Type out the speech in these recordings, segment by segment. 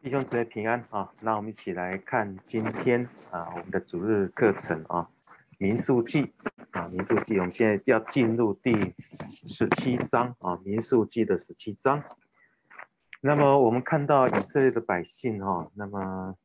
弟兄姊妹平安啊！那我们一起来看今天我们的主日课程民数记民数记，我们现在要进入第17章民数记的17章。那么我们看到以色列的百姓那么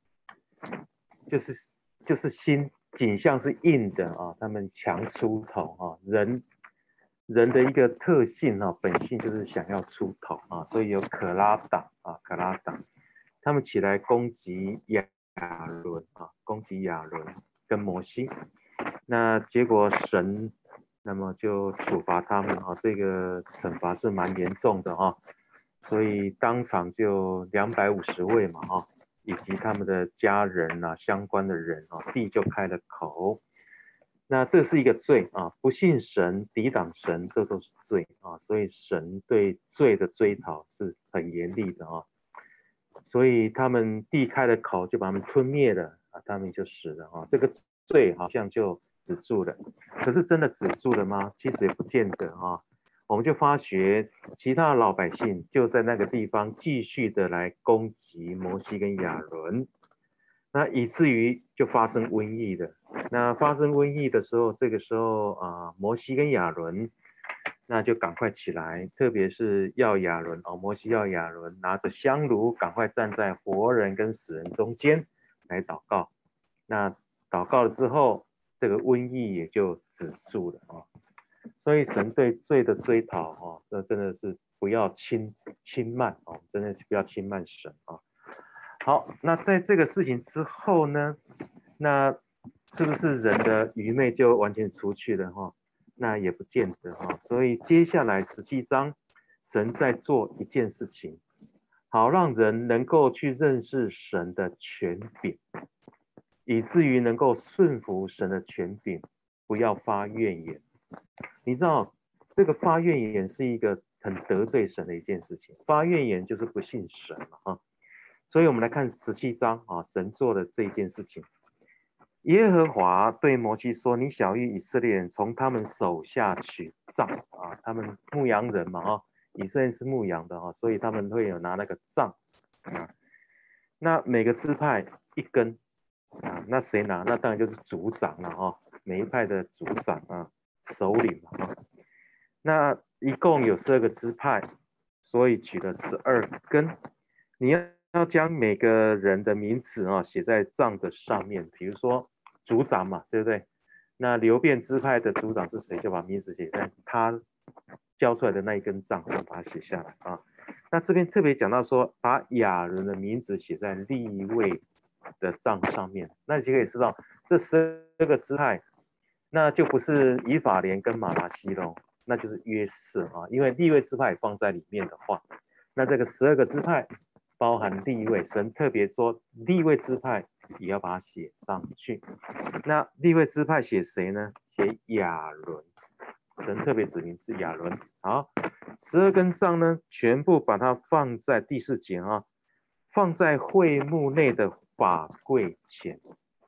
就是景象是硬的他们强出头人的一个特性本性就是想要出头所以有可拉党他们起来攻击亚伦攻击亚伦跟摩西，那结果神那么就处罚他们这个惩罚是蛮严重的所以当场就250位嘛以及他们的家人相关的人地就开了口。那这是一个罪不信神抵挡神，这都是罪所以神对罪的追讨是很严厉的所以他们地开了口，就把他们吞灭了他们就死了这个罪好像就止住了。可是真的止住了吗？其实也不见得我们就发觉其他的老百姓就在那个地方继续的来攻击摩西跟亚伦，那以至于就发生瘟疫了。那发生瘟疫的时候，这个时候摩西跟亚伦那就赶快起来，特别是要亚伦摩西要亚伦拿着香炉，赶快站在活人跟死人中间来祷告。那祷告了之后，这个瘟疫也就止住了所以神对罪的追讨这真的是不要轻慢真的是不要轻慢神好，那在这个事情之后呢，那是不是人的愚昧就完全除去了那也不见得所以接下来17章，神在做一件事情，好让人能够去认识神的权柄，以至于能够顺服神的权柄，不要发怨言。你知道这个发怨言是一个很得罪神的一件事情，发怨言就是不信神了所以我们来看17章神做的这一件事情。耶和华对摩西说：“你晓谕以色列人从他们手下取杖他们牧羊人嘛以色列是牧羊的所以他们会有拿那个杖那每个支派一根那谁拿？那当然就是族长了每一派的族长首领嘛那一共有12个支派，所以取了12根。你要将每个人的名字写在杖的上面，比如说族长嘛，对不对？那流便支派的族长是谁，就把名字写在他交出来的那一根杖上，把它写下来那这边特别讲到说，把亚伦的名字写在利未的杖上面，那你就可以知道这12个支派，那就不是以法莲跟马拿西咯，那就是约瑟因为利未支派放在里面的话，那这个12个支派包含利未，神特别说利未支派也要把它写上去。那利未支派写谁呢？写亚伦，神特别指明是亚伦。好，12根杖呢，全部把它放在第4节放在会幕内的法柜前。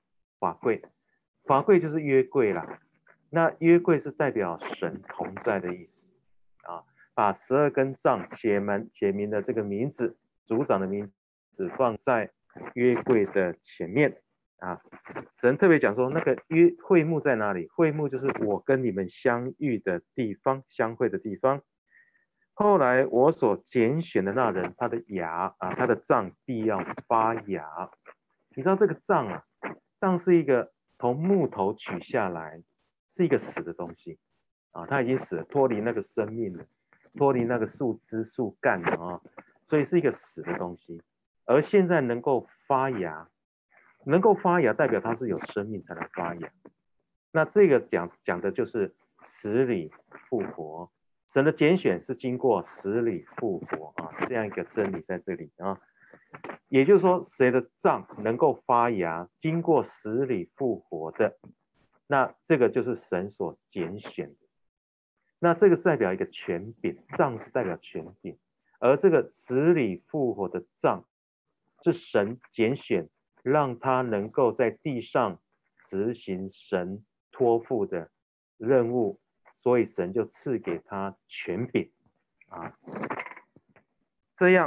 法柜就是约柜啦。那约柜是代表神同在的意思把12根杖写明的这个名字，族长的名字放在约柜的前面神特别讲说，那个会幕在哪里？会幕就是我跟你们相遇的地方，相会的地方。后来我所拣选的那人，他的牙他的杖必要发芽。你知道这个杖杖是一个从木头取下来，是一个死的东西它已经死了，脱离那个生命了，脱离那个树枝树干了所以是一个死的东西。而现在能够发芽，代表它是有生命才能发芽。那这个讲的就是死里复活，神的拣选是经过死里复活这样一个真理在这里也就是说，谁的杖能够发芽，经过死里复活的，那这个就是神所拣选的。那这个是代表一个权柄，杖是代表权柄，而这个死里复活的杖是神拣选，让他能够在地上执行神托付的任务，所以神就赐给他权柄这样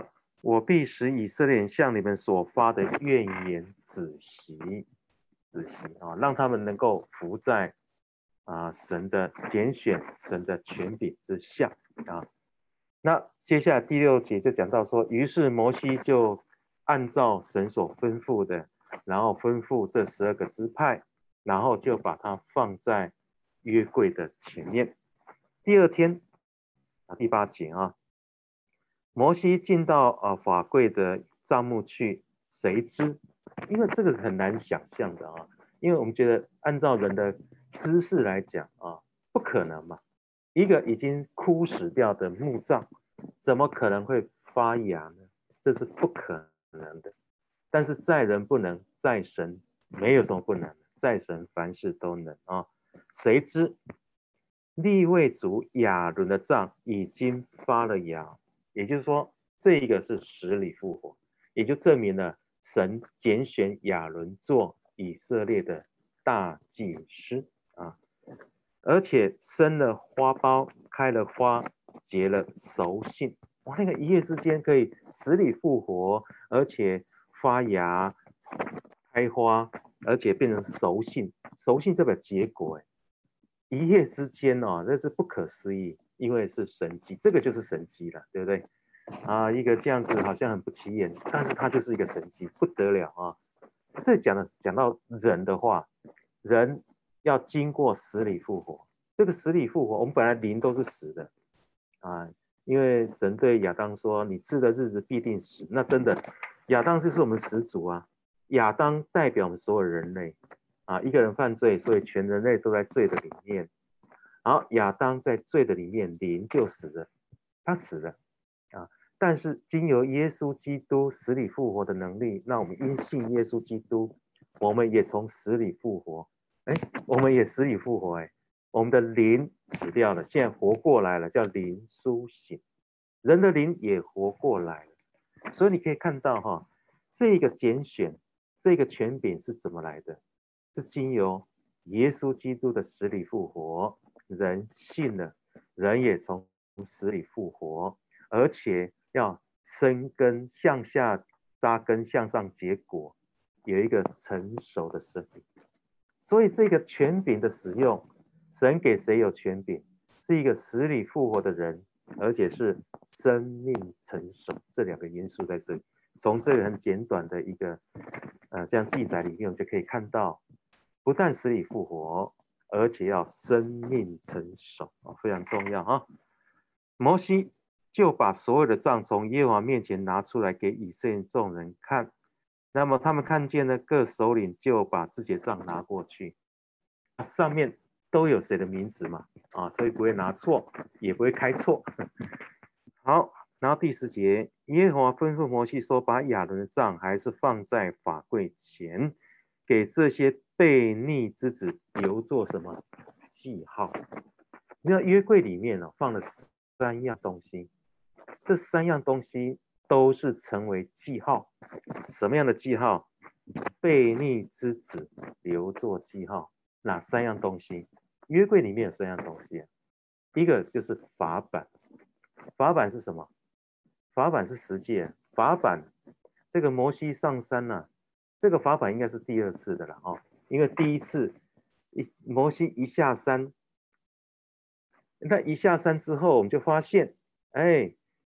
我必使以色列人向你们所发的怨言止息，啊，让他们能够服在神的拣选、神的权柄之下啊。那接下来第6节就讲到说，于是摩西就按照神所吩咐的，然后吩咐这12个支派，然后就把它放在约柜的前面。第2天第8节啊，摩西进到法柜的帐幕去，谁知？因为这个很难想象的啊，因为我们觉得按照人的知识来讲啊，不可能嘛，一个已经枯死掉的木杖，怎么可能会发芽呢？这是不可能的。但是在人不能，在神没有什么不能，在神凡事都能啊。谁知利未族亚伦的杖已经发了芽，也就是说，这一个是死里复活，也就证明了神拣选亚伦做以色列的大祭司啊，而且生了花苞，开了花，结了熟杏。哇，那个一夜之间可以死里复活，而且发芽、开花，而且变成熟杏。熟杏这个结果，一夜之间哦，那是不可思议，因为是神迹，这个就是神迹了，对不对？啊，一个这样子好像很不起眼，但是它就是一个神迹，不得了啊！这讲到人的话，人要经过死里复活，这个死里复活，我们本来灵都是死的啊，因为神对亚当说：“你吃的日子必定死。”那真的，亚当就是我们始祖啊，亚当代表我们所有人类啊，一个人犯罪，所以全人类都在罪的里面。好，亚当在罪的里面，灵就死了，他死了啊。但是经由耶稣基督死里复活的能力，那我们因信耶稣基督，我们也从死里复活。哎，我们也死里复活，哎，我们的灵死掉了，现在活过来了，叫灵苏醒，人的灵也活过来了。所以你可以看到哈，这个拣选，这个权柄是怎么来的？是经由耶稣基督的死里复活，人信了，人也从死里复活，而且要生根向下扎根，向上结果，有一个成熟的生命。所以这个权柄的使用，神给谁有权柄？是一个死里复活的人，而且是生命成熟，这2个因素在这里。从这个很简短的一个这样记载里面，我们就可以看到，不但死里复活，而且要生命成熟啊，非常重要啊。摩西就把所有的杖从耶和华面前拿出来给以色列众人看，那么他们看见了，各首领就把自己的杖拿过去，上面都有谁的名字嘛？啊，所以不会拿错，也不会开错。好，然后第10节，耶和华吩咐摩西说：“把亚伦的杖还是放在法柜前，给这些悖逆之子留作什么记号？”那约柜里面呢、放了3样东西，这3样东西都是成为记号。什么样的记号？悖逆之子留作记号。哪3样东西？约柜里面有3样东西，一个就是法版。法版是什么？法版是十诫。法版这个摩西上山呢、这个法版应该是第2次的了哦，因为第1次摩西一下山，那一下山之后，我们就发现，哎，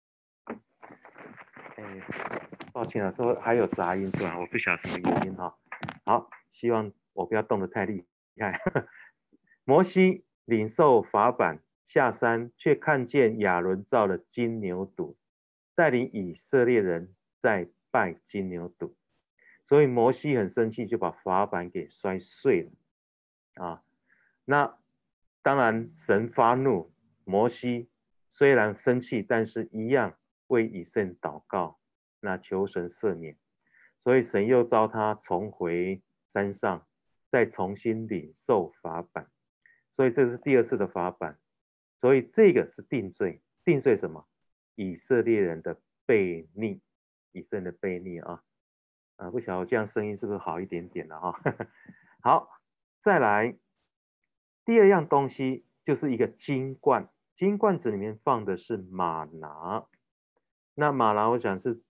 抱歉啊，说还有杂音是吧？我不晓得什么原因哈。好，希望我不要动得太厉害。摩西领受法版下山，却看见亚伦造了金牛犊，带领以色列人在拜金牛犊，所以摩西很生气，就把法版给摔碎了啊。那当然，神发怒，摩西虽然生气，但是一样为以色列祷告，那求神赦免。所以神又召他重回山上，再重新领受法版。所以这是第2次的法版。所以这个是定罪，定罪什么？以色列人的悖逆，以色列人的悖逆啊。不晓得我这样声音是不是好一点点了哈？好，再来第2样东西就是一个金罐，金罐子里面放的是玛拿。那玛拿我想是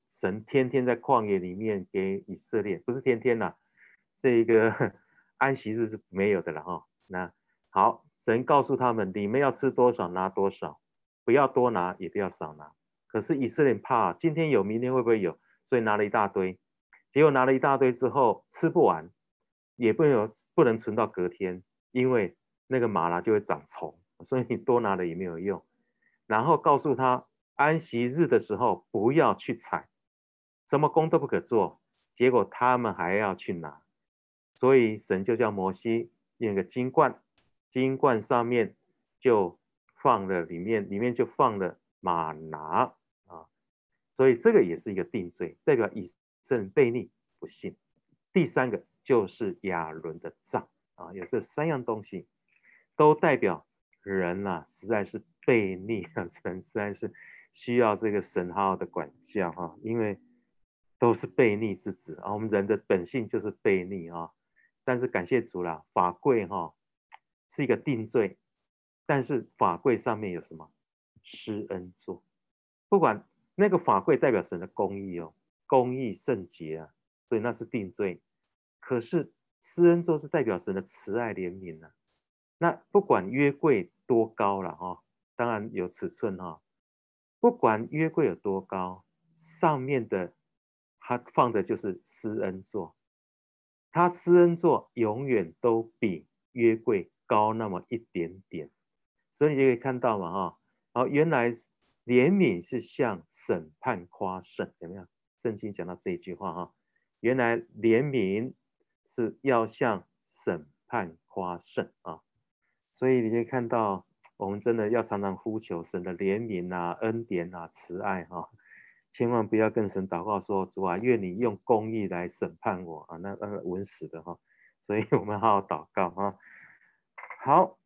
神天天在旷野里面给以色列，不是天天啦，这一个安息日是没有的了哈。那好，神告诉他们，你们要吃多少拿多少，不要多拿，也不要少拿。可是以色列怕今天有，明天会不会有，所以拿了一大堆。结果拿了一大堆之后吃不完，也不能存到隔天，因为那个玛拿就会长虫，所以你多拿了也没有用。然后告诉他，安息日的时候不要去采，什么工都不可做。结果他们还要去拿，所以神就叫摩西用一个金罐，金罐上面就放了里面就放了玛拿啊，所以这个也是一个定罪，代表以色列悖逆不信。第三个就是亚伦的杖啊，有这三样东西，都代表人啊实在是悖逆啊，神实在是需要这个神好好的管教哈，因为都是悖逆之子啊，我们人的本性就是悖逆啊。但是感谢主啦，法柜哈是一个定罪，但是法柜上面有什么施恩座，不管那个法柜代表神的公义哦，公义圣洁啊，所以那是定罪。可是施恩座是代表神的慈爱怜悯啊，那不管约柜多高了哈，当然有尺寸哈，不管约柜有多高，上面的它放的就是施恩座，它施恩座永远都比约柜高那么一点点，所以你就可以看到嘛哈，好，原来怜悯是向审判夸胜，有没有？圣经讲到这一句话哈，原来怜悯是要向审判夸胜啊，所以你可以看到，我们真的要常常呼求神的怜悯啊、恩典啊、慈爱哈、千万不要跟神祷告说主啊，愿你用公义来审判我啊，那稳死的哈、所以我们好好祷告哈、好，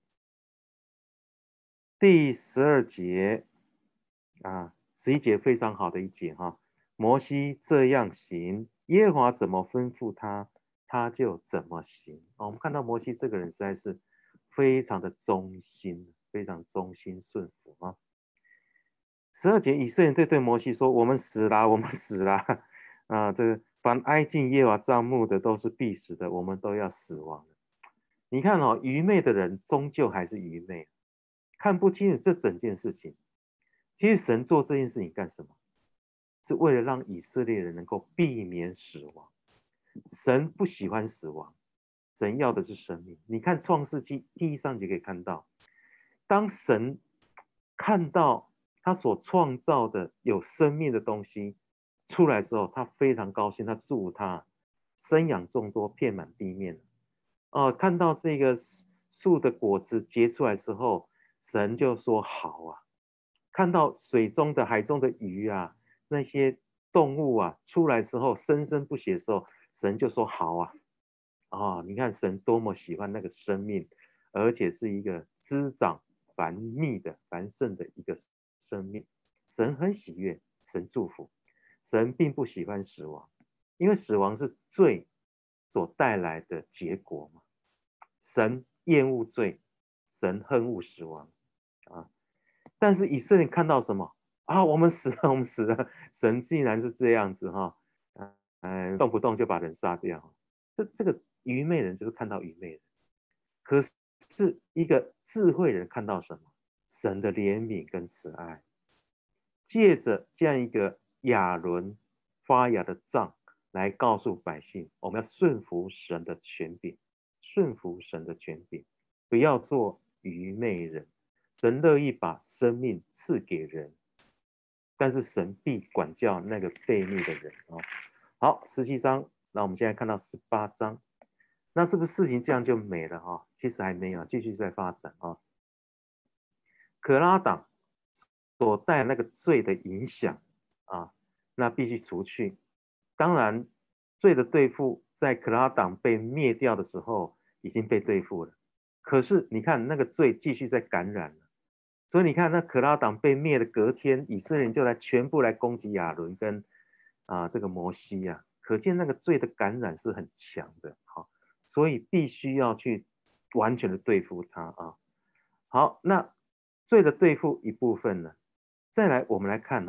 第12节啊，11节非常好的一节哈、摩西这样行，耶和华怎么吩咐他，他就怎么行。哦，我们看到摩西这个人实在是非常的忠心，非常忠心顺服啊。12节，以色列人对摩西说：“我们死啦，我们死啦！啊，这个凡挨近耶和华帐幕的都是必死的，我们都要死亡了。”你看哦，愚昧的人终究还是愚昧，看不清楚这整件事情。其实神做这件事情干什么？是为了让以色列人能够避免死亡。神不喜欢死亡，神要的是生命。你看创世纪第1章就可以看到，当神看到他所创造的有生命的东西出来之后，他非常高兴，他祝福他生养众多，遍满地面。看到这个树的果子结出来之后，神就说好啊。看到水中的海中的鱼啊，那些动物啊出来时候生生不息的时候，神就说好啊。你看神多么喜欢那个生命，而且是一个滋长繁密的繁盛的一个生命，神很喜悦，神祝福。神并不喜欢死亡，因为死亡是罪所带来的结果嘛。神厌恶罪，神恨恶死亡啊。但是以色列看到什么啊？我们死了，我们死了。神竟然是这样子哈，动不动就把人杀掉。这个愚昧人就是看到愚昧人，可是一个智慧人看到什么？神的怜悯跟慈爱，借着这样一个亚伦发芽的杖来告诉百姓，我们要顺服神的权柄，顺服神的权柄，不要做愚昧人。神乐意把生命赐给人，但是神必管教那个悖逆的人哦。好，17章，那我们现在看到18章，那是不是事情这样就没了哈？其实还没有，继续在发展啊。可拉党所带那个罪的影响啊，那必须除去。当然，罪的对付在可拉党被灭掉的时候已经被对付了，可是你看那个罪继续在感染了。所以你看，那可拉党被灭的隔天，以色列人就全部来攻击亚伦跟这个摩西啊，可见那个罪的感染是很强的，好，所以必须要去完全的对付他啊。好，那罪的对付一部分呢，再来我们来看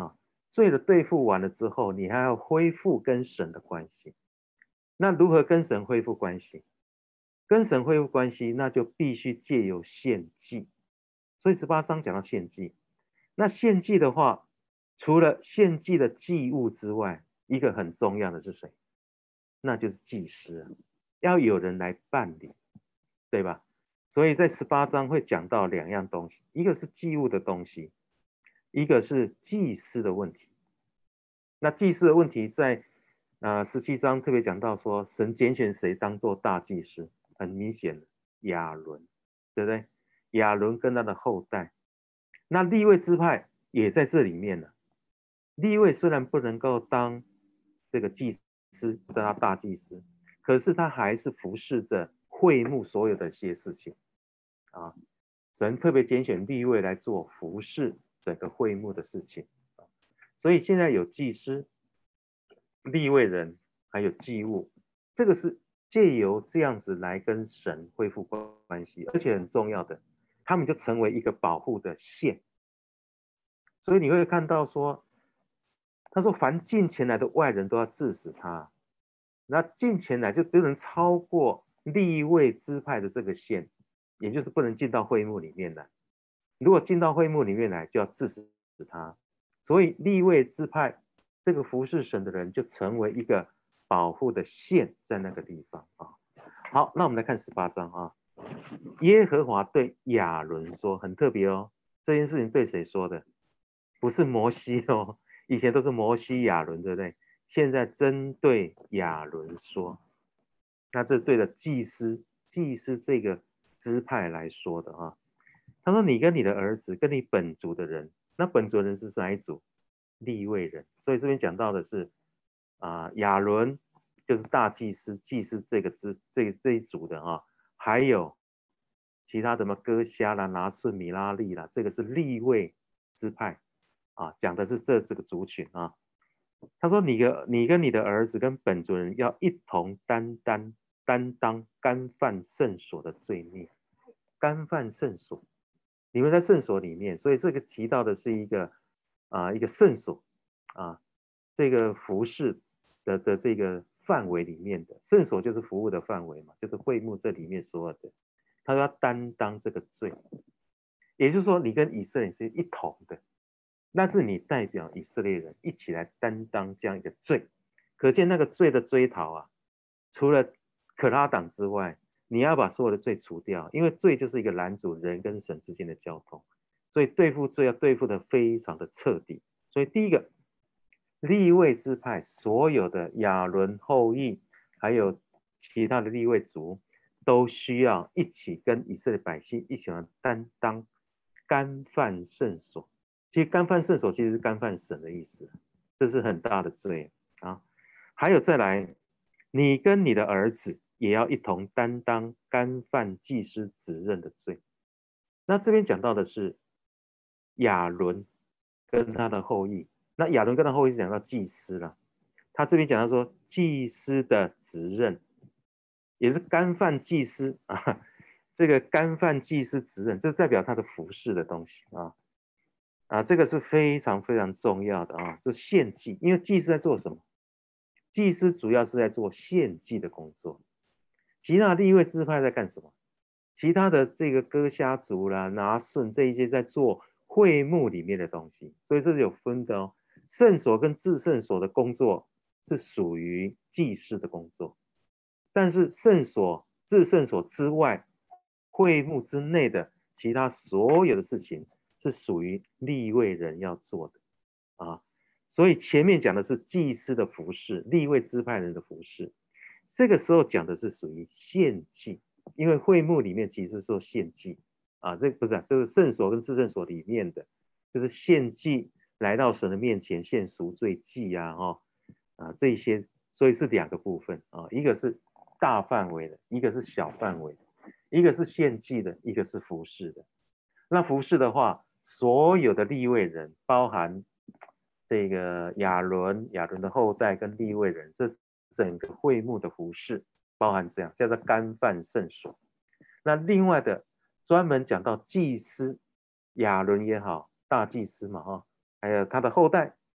罪的对付完了之后，你还要恢复跟神的关系。那如何跟神恢复关系？跟神恢复关系，那就必须借由献祭。所以18章讲到献祭。那献祭的话，除了献祭的祭物之外，一个很重要的是谁？那就是祭司，要有人来办理，对吧？所以在18章会讲到两样东西，一个是祭物的东西，一个是祭司的问题。那祭司的问题在17章特别讲到说，神拣选谁当做大祭司，很明显的亚伦，对不对？亚伦跟他的后代，那利未支派也在这里面了。利未虽然不能够当这个祭司，当他大祭司，可是他还是服侍着会幕所有的一些事情啊。神特别拣选利未来做服侍整个会幕的事情，所以现在有祭司、利未人还有祭物，这个是借由这样子来跟神恢复关系，而且很重要的，他们就成为一个保护的线。所以你会看到说，他说凡进前来的外人都要治死他，那进前来就不能超过利未支派的这个线，也就是不能进到会幕里面来。如果进到会幕里面来，就要治死他。所以利未支派这个服侍神的人就成为一个保护的线在那个地方啊。好，那我们来看18章啊。耶和华对亚伦说，很特别哦，这件事情对谁说的？不是摩西哦，以前都是摩西、亚伦，对不对？现在针对亚伦说，那这对了祭司这个支派来说的啊。他说：“你跟你的儿子，跟你本族的人，那本族的人是哪一族？利未人。所以这边讲到的是亚伦就是大祭司，祭司这一族的啊，还有其他的什么哥虾啦、拿顺、米拉利啦，这个是利未支派啊，讲的是这个族群啊。他说你跟你的儿子跟本族人要一同担当干犯圣所的罪孽，干犯圣所。”你们在圣所里面，所以这个提到的是一个圣所啊，这个服饰的这个范围里面的圣所就是服务的范围嘛，就是会幕这里面所有的，他要担当这个罪，也就是说你跟以色列是一同的，那是你代表以色列人一起来担当这样一个罪，可见那个罪的追讨啊，除了可拉党之外，你要把所有的罪除掉，因为罪就是一个拦阻人跟神之间的交通，所以对付罪要对付的非常的彻底。所以第一个，利未支派所有的亚伦后裔，还有其他的利未族，都需要一起跟以色列百姓一起来担当干犯圣所。其实干犯圣所其实是干犯神的意思，这是很大的罪啊。还有再来，你跟你的儿子也要一同担当干犯祭司职任的罪。那这边讲到的是亚伦跟他的后裔，那亚伦跟他后裔是讲到祭司了，他这边讲到说祭司的职任，也是干犯祭司啊，这个干犯祭司职任，这代表他的服饰的东西这个是非常非常重要的啊，这献祭，因为祭司在做什么？祭司主要是在做献祭的工作，其他的利未支派在干什么？其他的这个哥虾族啦、拿顺这一些在做会幕里面的东西，所以这是有分的哦。圣所跟至圣所的工作是属于祭司的工作，但是圣所、至圣所之外，会幕之内的其他所有的事情是属于利未人要做的啊。所以前面讲的是祭司的服饰，利未支派人的服饰，这个时候讲的是属于献祭。因为会幕里面其实是做献祭这不是这是圣所跟至圣所里面的，就是献祭来到神的面前献赎罪祭这些，所以是两个部分一个是大范围的，一个是小范围的，一个是献祭的，一个是服侍的。那服侍的话，所有的利未人，包含这个亚伦的后代跟利未人，这整个会幕的服侍。包含这样叫做干犯圣所。那另外的专门讲到祭司亚伦也好，大祭司嘛还有他的后代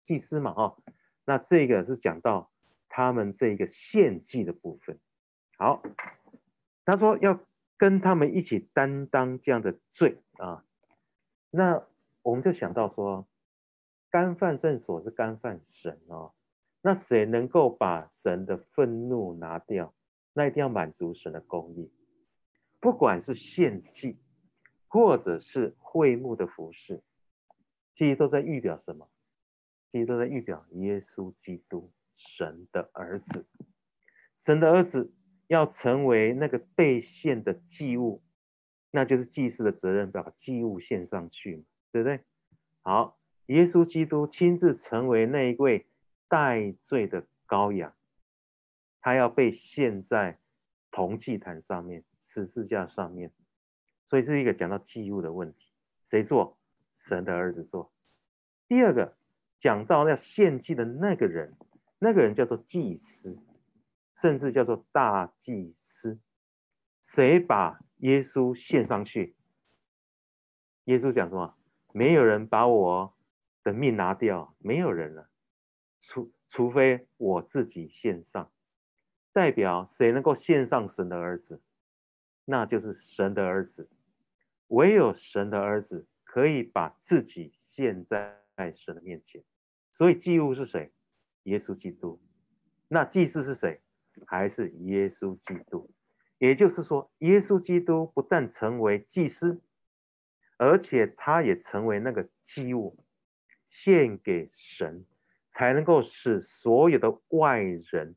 祭司嘛那这个是讲到他们这个献祭的部分。好，他说要跟他们一起担当这样的罪那我们就想到说，干犯圣所是干犯神那谁能够把神的愤怒拿掉？那一定要满足神的公义。不管是献祭，或者是会幕的服饰，其实都在预表什么？其实都在预表耶稣基督，神的儿子。神的儿子要成为那个被献的祭物，那就是祭司的责任，把祭物献上去，对不对？好，耶稣基督亲自成为那一位代罪的羔羊，他要被献在铜祭坛上面、十字架上面，所以这是一个讲到祭物的问题，谁做？神的儿子做。第二个讲到要献祭的那个人，那个人叫做祭司，甚至叫做大祭司。谁把耶稣献上去？耶稣讲什么？没有人把我的命拿掉，没有人了，除非我自己献上。代表谁能够献上神的儿子？那就是神的儿子。唯有神的儿子可以把自己献在神的面前。所以祭物是谁？耶稣基督。那祭司是谁？还是耶稣基督。也就是说，耶稣基督不但成为祭司，而且他也成为那个祭物，献给神，才能够使所有的外人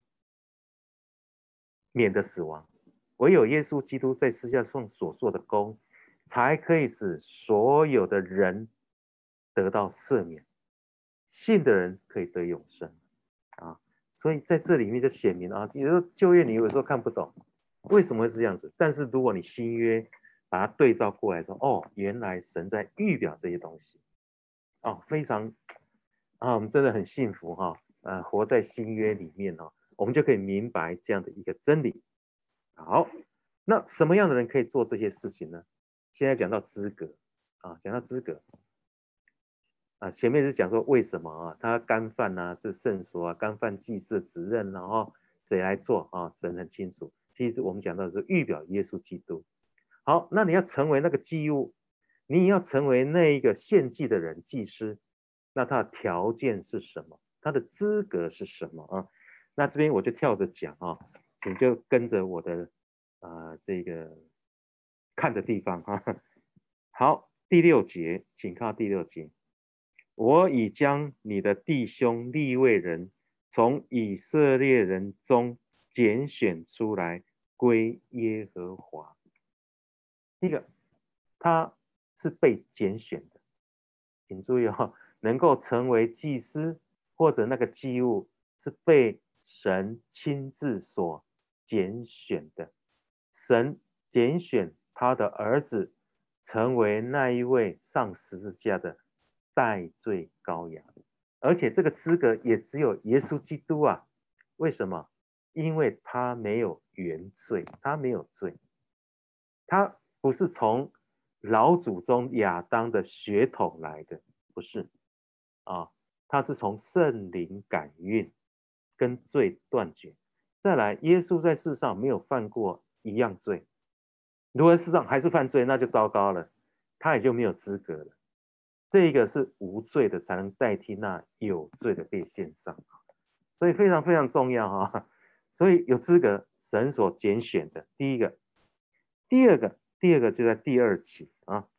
免得死亡。唯有耶稣基督在十字架上所做的功，才可以使所有的人得到赦免，信的人可以得永生所以在这里面就显明有时候旧约你有时候看不懂为什么会是这样子，但是如果你新约把它对照过来说，原来神在预表这些东西非常我们真的很幸福活在新约里面我们就可以明白这样的一个真理。好，那什么样的人可以做这些事情呢？现在讲到资格讲到资格前面是讲说为什么他干犯是圣所干犯祭祀的责任谁来做神很清楚。其实我们讲到的是预表耶稣基督。好，那你要成为那个祭物，你也要成为那一个献祭的人，祭司。那他的条件是什么？他的资格是什么那这边我就跳着讲请就跟着我的这个看的地方好，第6节，请看第6节。我已将你的弟兄利未人从以色列人中拣选出来，归耶和华。第一个，他是被拣选的，请注意能够成为祭司或者那个祭物，是被神亲自所拣选的。神拣选他的儿子成为那一位上十字架的代罪羔羊，而且这个资格也只有耶稣基督为什么？因为他没有原罪，他没有罪，他不是从老祖宗亚当的血统来的，不是他是从圣灵感孕跟罪断绝。再来，耶稣在世上没有犯过一样罪，如果世上还是犯罪，那就糟糕了，他也就没有资格了。这个是无罪的才能代替那有罪的被献上，所以非常非常重要所以有资格，神所拣选的，第一个。第二个就在第2节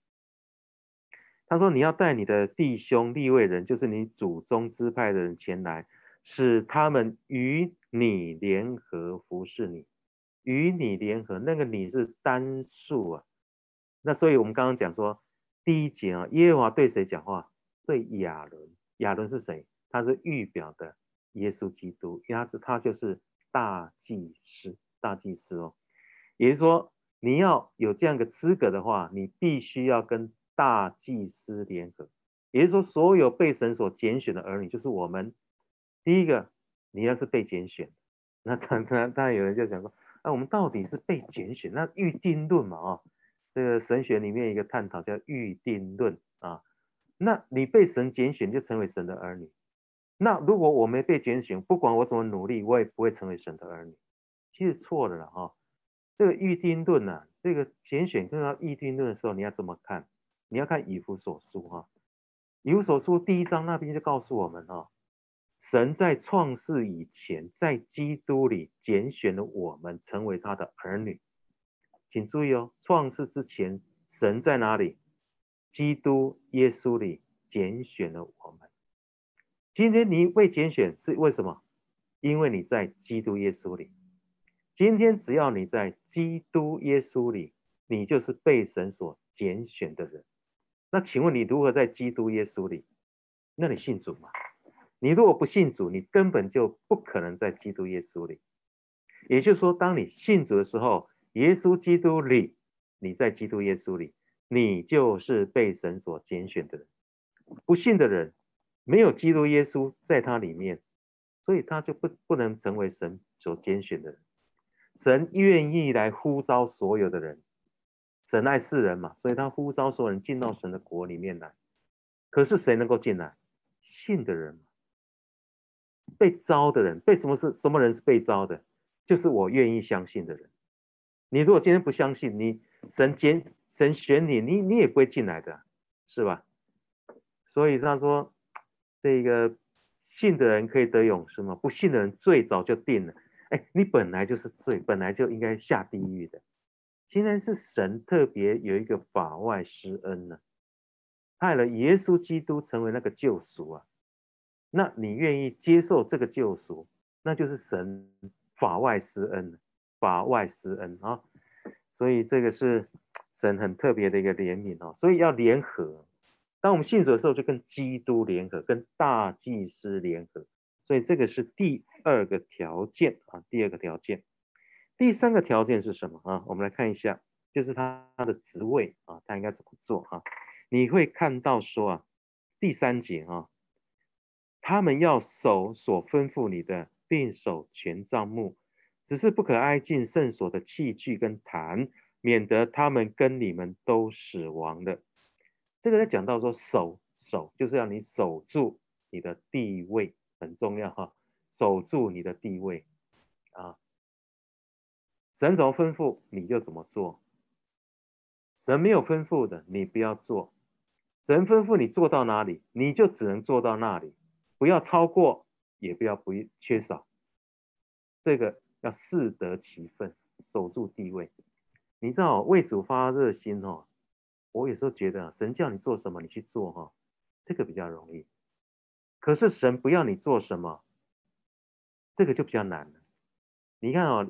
他说你要带你的弟兄利未人，就是你祖宗支派的人前来，使他们与你联合服侍你。与你联合，那个你是单数那所以我们刚刚讲说，第1节耶和华对谁讲话？对亚伦。亚伦是谁？他是预表的耶稣基督，因为他就是大祭司，大祭司也就是说，你要有这样一个资格的话，你必须要跟大祭司联合。也就是说，所有被神所拣选的儿女，就是我们。第一个，你要是被拣选，那当然有人就讲说，我们到底是被拣选？那预定论嘛这个神学里面一个探讨叫预定论那你被神拣选，就成为神的儿女。 那如果我没被拣选，不管我怎么努力，我也不会成为神的儿女。其实错了啦哈。这个预定论呢、这个拣选跟到预定论的时候，你要怎么看？你要看以弗所书哈。以弗所书第1章那边就告诉我们哈，神在创世以前，在基督里拣选了我们成为他的儿女。请注意哦，创世之前，神在哪里？基督耶稣里拣选了我们。今天你被拣选是为什么？因为你在基督耶稣里。今天只要你在基督耶稣里，你就是被神所拣选的人。那请问你如何在基督耶稣里？那你信主吗？你如果不信主，你根本就不可能在基督耶稣里。也就是说，当你信主的时候，耶稣基督里，你在基督耶稣里，你就是被神所拣选的人。不信的人，没有基督耶稣在他里面，所以他就不能成为神所拣选的人。神愿意来呼召所有的人，神爱世人嘛，所以他呼召所有人进到神的国里面来。可是谁能够进来？信的人，被招的人。被什么人是被招的？就是我愿意相信的人。你如果今天不相信，你神选你，你也不会进来的，是吧？所以他说，这个信的人可以得永生嘛，不信的人罪早就定了。哎，你本来就是罪，本来就应该下地狱的。现在是神特别有一个法外施恩呢，派了耶稣基督成为那个救赎啊。那你愿意接受这个救赎，那就是神法外施恩，法外施恩啊。所以这个是神很特别的一个怜悯哦。所以要联合，当我们信主的时候，就跟基督联合，跟大祭司联合。所以这个是第2个条件啊，第2个条件。第3个条件是什么啊？我们来看一下，就是他的职位啊，他应该怎么做啊？你会看到说啊，第3节啊，他们要守所吩咐你的，并守全帐幕，只是不可挨近圣所的器具跟坛，免得他们跟你们都死亡了。这个在讲到说守就是要你守住你的地位，很重要哈，守住你的地位啊。神怎么吩咐你就怎么做，神没有吩咐的你不要做，神吩咐你做到哪里，你就只能做到那里，不要超过，也不缺少。这个要适得其分，守住地位。你知道为主发热心哦，我有时候觉得神叫你做什么，你去做哈，这个比较容易。可是神不要你做什么，这个就比较难了。你看哦，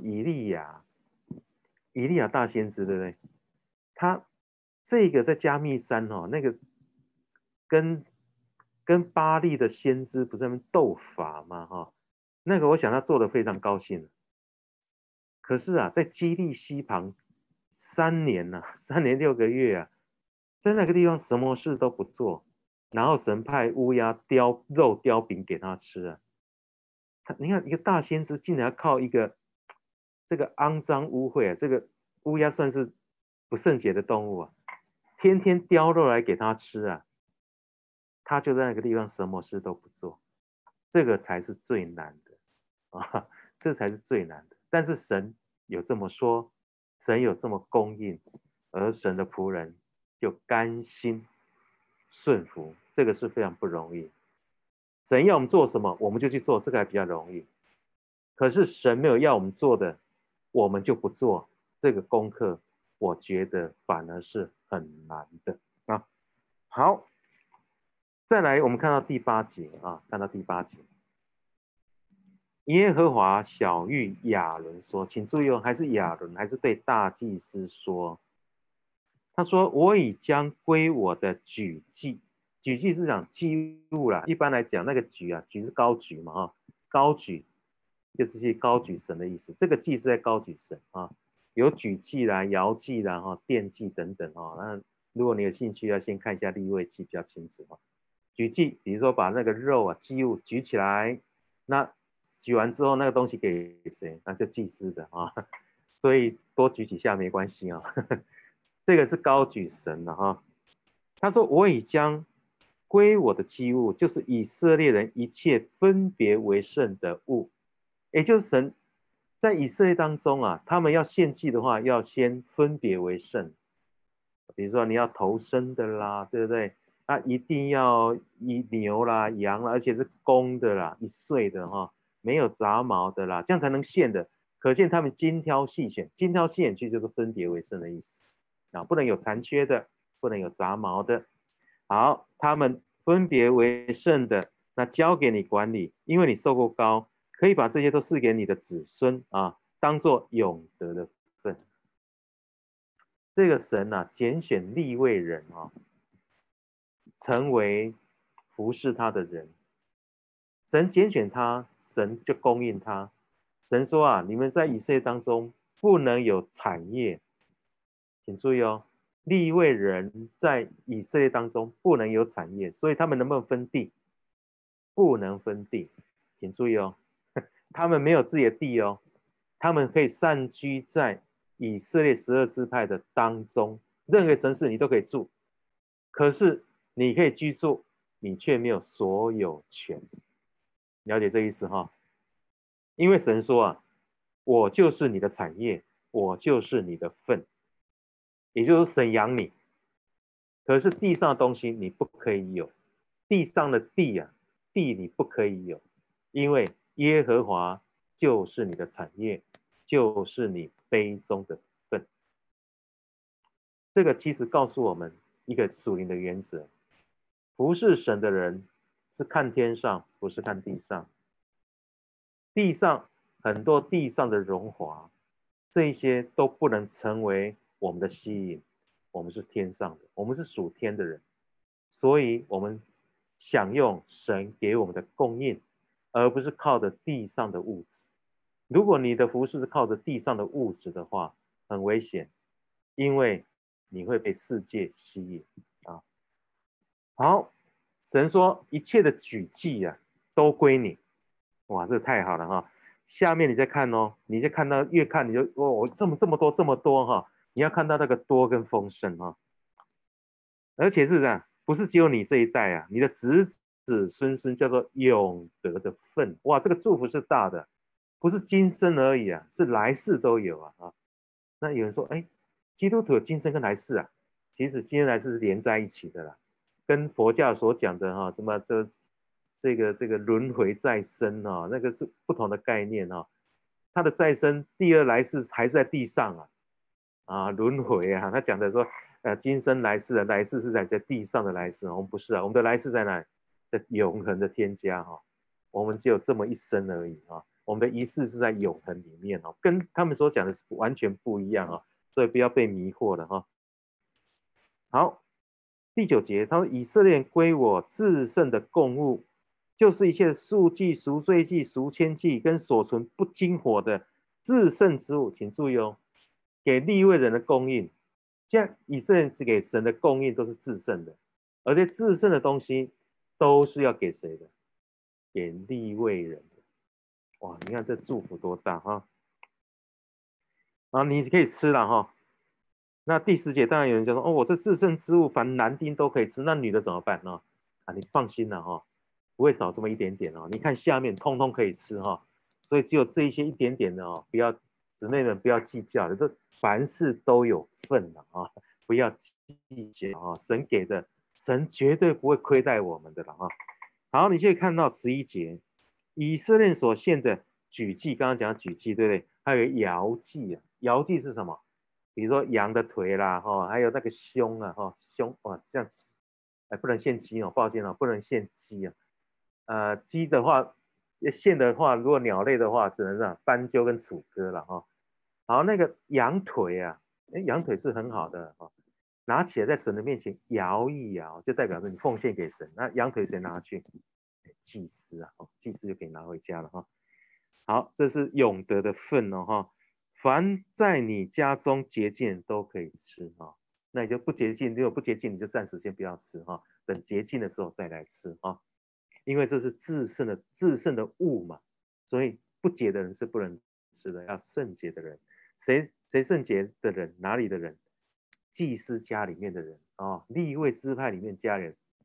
以利亚大先知，对不对？他这个在加密山哦，那个跟巴利的先知不是在那边斗法吗？哈，那个我想他做的非常高兴。可是啊，在基利溪旁3年呐、3年6个月啊，在那个地方什么事都不做，然后神派乌鸦叼饼给他吃啊。你看一个大先知竟然要靠一个这个肮脏污秽啊，这个乌鸦算是不圣洁的动物啊，天天叼肉来给他吃啊，他就在那个地方什么事都不做，这个才是最难的啊，这才是最难的。但是神有这么说，神有这么供应，而神的仆人就甘心顺服，这个是非常不容易。神要我们做什么，我们就去做，这个还比较容易。可是神没有要我们做的，我们就不做，这个功课，我觉得反而是很难的啊。好，再来，我们看到第8节啊，看到第8节，耶和华晓谕亚伦说，请注意哦，还是亚伦，还是对大祭司说，他说：“我已将归我的举祭，举祭是讲祭物啦。一般来讲，那个举啊，举是高举嘛，哈，高举就是去高举神的意思。这个祭是在高举神啊，有举祭啦、摇祭啦、哈、奠祭等等哈。那如果你有兴趣，要先看一下利未记比较清楚哈。举祭，比如说把那个肉啊、祭物举起来，那举完之后那个东西给谁？那就祭司的啊。所以多举几下没关系啊。”这个是高举神的哈，他说我已将归我的祭物，就是以色列人一切分别为圣的物。也就是神在以色列当中啊，他们要献祭的话，要先分别为圣。比如说你要头生的啦，对不对？那一定要以牛啦、羊啦，而且是公的啦，1岁的哈，没有杂毛的啦，这样才能献的。可见他们精挑细选，精挑细选其实就是分别为圣的意思啊，不能有残缺的，不能有杂毛的。好，他们分别为圣的，那交给你管理，因为你受过膏，可以把这些都赐给你的子孙啊，当做永得的份。这个神啊，拣选利未人啊，成为服侍他的人。神拣选他，神就供应他。神说啊，你们在以色列当中不能有产业，请注意哦，利未人在以色列当中不能有产业，所以他们能不能分地？不能分地，请注意哦，他们没有自己的地哦，他们可以散居在以色列12支派的当中，任何城市你都可以住，可是你可以居住，你却没有所有权，了解这意思哈？因为神说啊，我就是你的产业，我就是你的份，也就是神养你，可是地上的东西你不可以有，地上的地啊，地你不可以有，因为耶和华就是你的产业，就是你杯中的份。这个其实告诉我们一个属灵的原则：服侍神的人是看天上，不是看地上。地上很多地上的荣华，这一些都不能成为我们的吸引。我们是天上的，我们是属天的人，所以我们享用神给我们的供应，而不是靠着地上的物质。如果你的服饰是靠着地上的物质的话，很危险，因为你会被世界吸引啊。好，神说一切的举祭啊，都归你。哇，这太好了哈！下面你再看哦，你就看到越看你就哦，这么多哈，你要看到那个多跟丰盛哈，而且是这样，不是只有你这一代啊，你的子子孙孙叫做永得的份。哇，这个祝福是大的，不是今生而已啊，是来世都有啊。那有人说，哎，基督徒有今生跟来世啊？其实今生来世是连在一起的啦，跟佛教所讲的哈，什么这个轮回再生啊，那个是不同的概念啊。他的再生第二来世还是在地上轮回啊。他讲的说，今生来世的来世是在地上的来世，我们不是啊，我们的来世在哪里？在永恒的天家哈。我们只有这么一生而已啊。我们的仪式是在永恒里面哦，跟他们所讲的是完全不一样啊，所以不要被迷惑了哈。好，第9节，他说以色列归我至圣的供物，就是一切赎祭、赎罪祭、赎愆祭跟所存不经火的至圣之物，请注意哦，给利未人的供应。现在以色列是给神的供应都是至圣的，而且至圣的东西都是要给谁的？给利未人的。哇，你看这祝福多大哈！你可以吃了哈。那第10节当然有人就说，哦，我这至圣之物，凡男丁都可以吃，那女的怎么办呢？你放心了哈，不会少这么一点点哦。你看下面通通可以吃哈，所以只有这一些一点点的哦，不要姊妹们不要计较，这凡事都有份的啊，不要计较啊，神给的，神绝对不会亏待我们的了啊。好，你可以看到11节，以色列所献的举祭，刚刚讲举祭对不对？还有摇祭啊，摇祭是什么？比如说羊的腿啦，还有那个胸啊，胸哇，这样，不能献鸡哦，抱歉哦，不能献鸡啊，鸡的话，献的话，如果鸟类的话，只能是斑鸠跟楚歌了哈。好，那个羊腿啊，羊腿是很好的拿起来在神的面前摇一摇，就代表着你奉献给神。那羊腿谁拿去？祭司啊，祭司就可以拿回家了哈。好，这是永得的份哦哈。凡在你家中洁净都可以吃哈，那你就不洁净，如果不洁净，你就暂时先不要吃哈，等洁净的时候再来吃哈，因为这是至圣的物嘛，所以不洁的人是不能吃的，要圣洁的人。谁圣洁的人？哪里的人？祭司家里面的人利未支派里面家人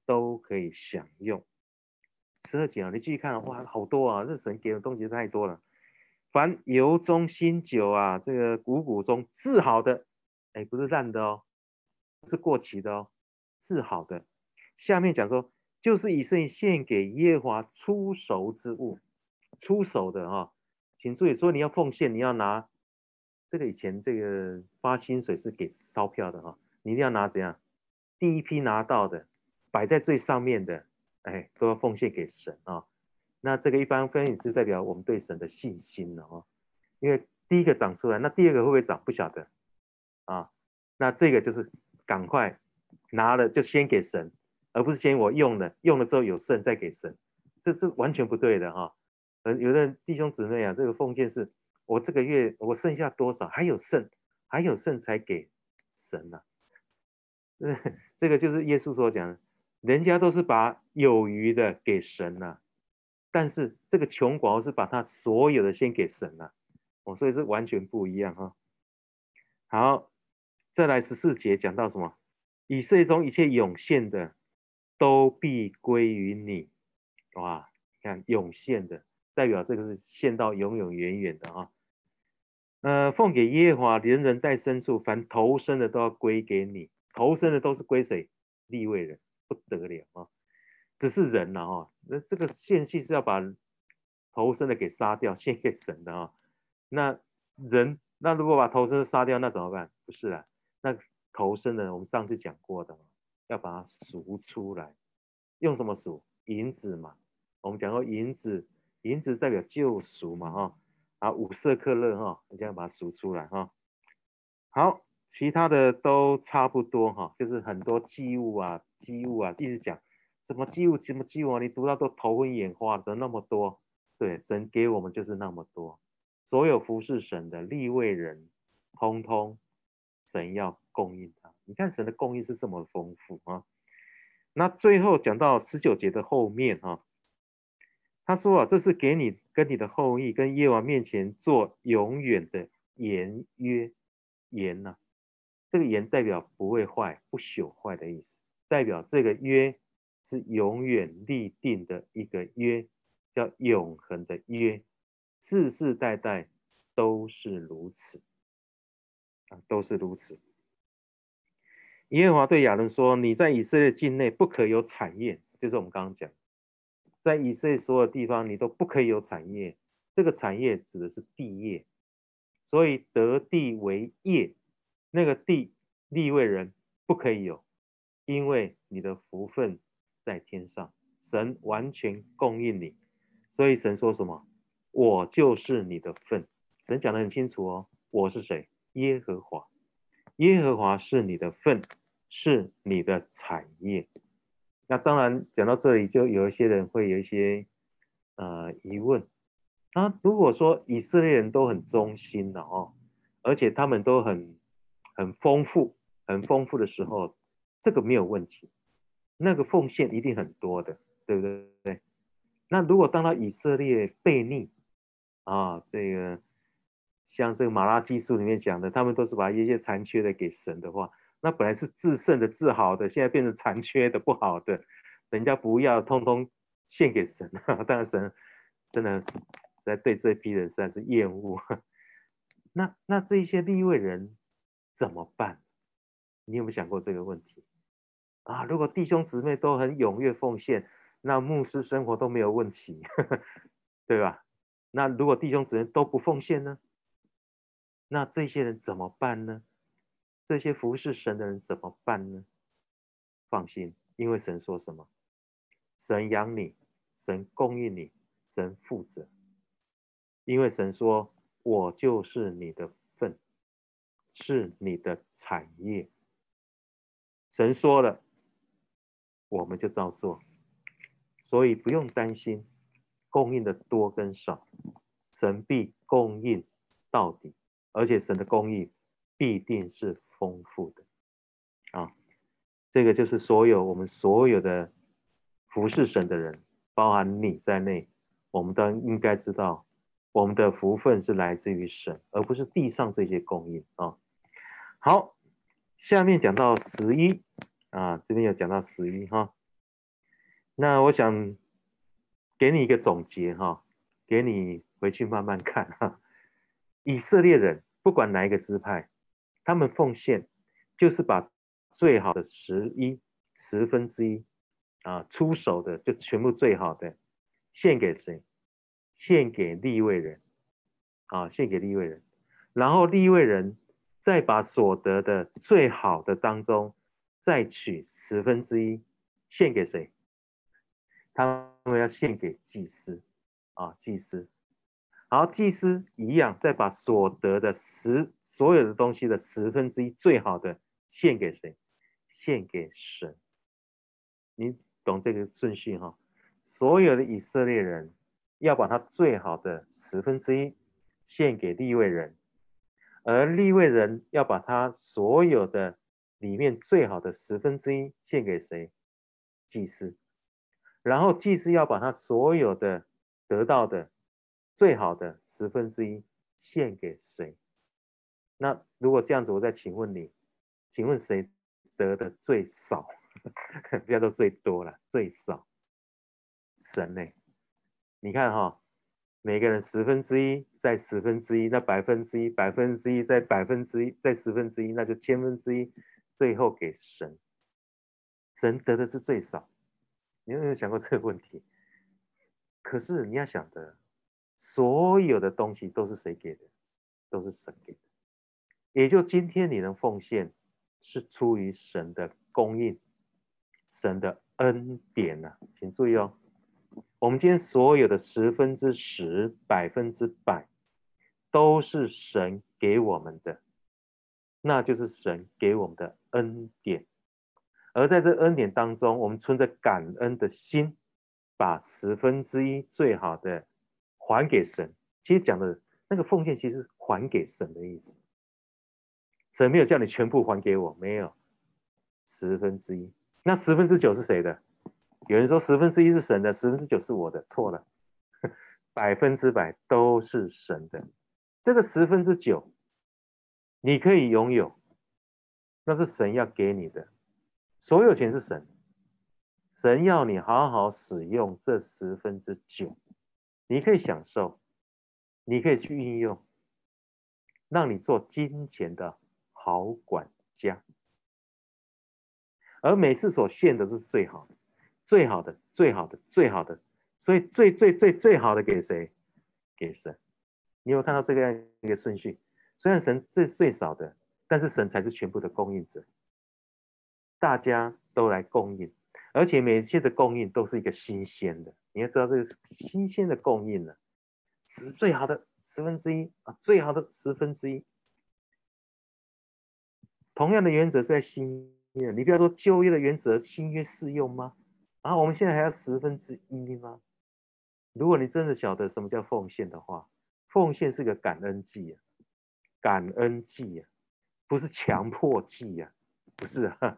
都可以享用。12节啊，你继续看，哇，好多啊，这神给的东西太多了。凡油中新酒啊，这个谷谷中治好的，哎，不是烂的哦，是过期的哦，治好的。下面讲说，就是以色列献给耶和华出熟之物，出熟的哈。请注意说，你要奉献，你要拿这个以前这个发薪水是给钞票的哈，你一定要拿怎样？第一批拿到的，摆在最上面的，哎，都要奉献给神啊。那这个一般分也是代表我们对神的信心了哦。因为第一个长出来，那第二个会不会长？不晓得啊。那这个就是赶快拿了就先给神，而不是先我用了，用了之后有剩再给神，这是完全不对的哈。有的弟兄姊妹啊，这个奉献是我这个月我剩下多少，还有剩，还有剩才给神呐、这个就是耶稣所讲的，人家都是把有余的给神呐、但是这个穷寡妇是把他所有的先给神了、哦，所以是完全不一样哈。好，再来14节讲到什么？以色列中一切涌现的，都必归于你。哇，你看涌现的，代表这个是现到永永远远的啊。奉给耶和华，人人带牲畜，凡投生的都要归给你。投生的都是归谁？利未人，不得了啊！只是人呐、啊，那这个献祭是要把投生的给杀掉，献给神的啊。那人，那如果把投生的杀掉，那怎么办？不是啊，那投生的我们上次讲过的，要把它赎出来。用什么赎？银子嘛。我们讲过银子，银子代表救赎嘛，哈。啊，五色克勒哈，你这样把它数出来哈。好，其他的都差不多哈，就是很多祭物啊，祭物啊，一直讲什么祭物，什么祭物啊，你读到都头昏眼花的那么多。对，神给我们就是那么多，所有服侍神的利未人，通通神要供应他。你看神的供应是这么丰富啊。那最后讲到19节的后面哈，他说啊，这是给你跟你的后裔跟耶和华面前做永远的言约。言呢、这个言代表不会坏、不朽坏的意思，代表这个约是永远立定的一个约，叫永恒的约，世世代代都是如此啊，都是如此。耶和华对亚伦说：“你在以色列境内不可有产业，就是我们刚刚讲，在以色列所有地方你都不可以有产业。这个产业指的是地业，所以得地为业，那个地利未人不可以有，因为你的福分在天上，神完全供应你。所以神说什么？我就是你的份。神讲得很清楚哦，我是谁？耶和华，耶和华是你的份，是你的产业。那当然讲到这里，就有一些人会有一些疑问。如果说以色列人都很忠心的哦，而且他们都很丰富、很丰富的时候，这个没有问题。那个奉献一定很多的，对不对？那如果当他以色列悖逆啊，这个像这个马拉基书里面讲的，他们都是把一些残缺的给神的话，那本来是至圣的、至好的，现在变成残缺的、不好的，人家不要，通通献给神。当然神真的实在对这批人实在是厌恶。那这一些利未人怎么办？你有没有想过这个问题啊？如果弟兄姊妹都很踊跃奉献，那牧师生活都没有问题，对吧？那如果弟兄姊妹都不奉献呢？那这些人怎么办呢？这些服侍神的人怎么办呢？放心，因为神说什么？神养你，神供应你，神负责。因为神说：“我就是你的份，是你的产业。”神说了，我们就照做，所以不用担心供应的多跟少，神必供应到底，而且神的供应必定是丰富的啊！这个就是我们所有的服侍神的人，包含你在内，我们都应该知道，我们的福分是来自于神，而不是地上这些供应啊。好，下面讲到11啊，这边有讲到11哈。 那我想给你一个总结哈，给你回去慢慢看哈。以色列人不管哪一个支派，他们奉献就是把最好的十分之一啊，出手的就全部最好的献给谁？献给利未人啊，献给利未人。然后利未人再把所得的最好的当中再取1/10献给谁？他们要献给祭司啊，祭司。好，祭司一样，再把所得的所有的东西的1/10最好的献给谁？献给神。你懂这个顺序哈？所有的以色列人要把他最好的1/10献给利未人，而利未人要把他所有的里面最好的1/10献给谁？祭司。然后祭司要把他所有的得到的最好的1/10献给谁？那如果这样子，我再请问你，请问谁得的最少？不要说最多了，最少。神呢？你看哈，每个人1/10再1/10，那1%，1%再1%，再1/10，那就1/1000，最后给神。神得的是最少。你有没有想过这个问题？可是你要想的，所有的东西都是谁给的？都是神给的。也就今天你能奉献，是出于神的供应，神的恩典啊，请注意哦。我们今天所有的10%、100%，都是神给我们的，那就是神给我们的恩典。而在这恩典当中，我们存着感恩的心，把1/10最好的还给神。其实讲的那个奉献，其实还给神的意思。神没有叫你全部还给我，没有1/10。那9%是谁的？有人说1/10是神的，9%是我的，错了，100%都是神的。这个9%，你可以拥有，那是神要给你的，所有权是神。神要你好好使用这9%，你可以享受，你可以去运用，让你做金钱的好管家。而每次所献的都是最好的，最好的，最好的，最好的。所以最好的给谁？给神。你有看到这个一个顺序？虽然神是最少的，但是神才是全部的供应者。大家都来供应，而且每一切的供应都是一个新鲜的。你要知道这个是新鲜的供应了，是最好的1/10啊，最好的1/10。同样的原则是在新约，你不要说旧约的原则新约适用吗？啊，我们现在还要1/10吗？如果你真的晓得什么叫奉献的话，奉献是个感恩祭啊，感恩祭啊，不是强迫祭啊，不是啊。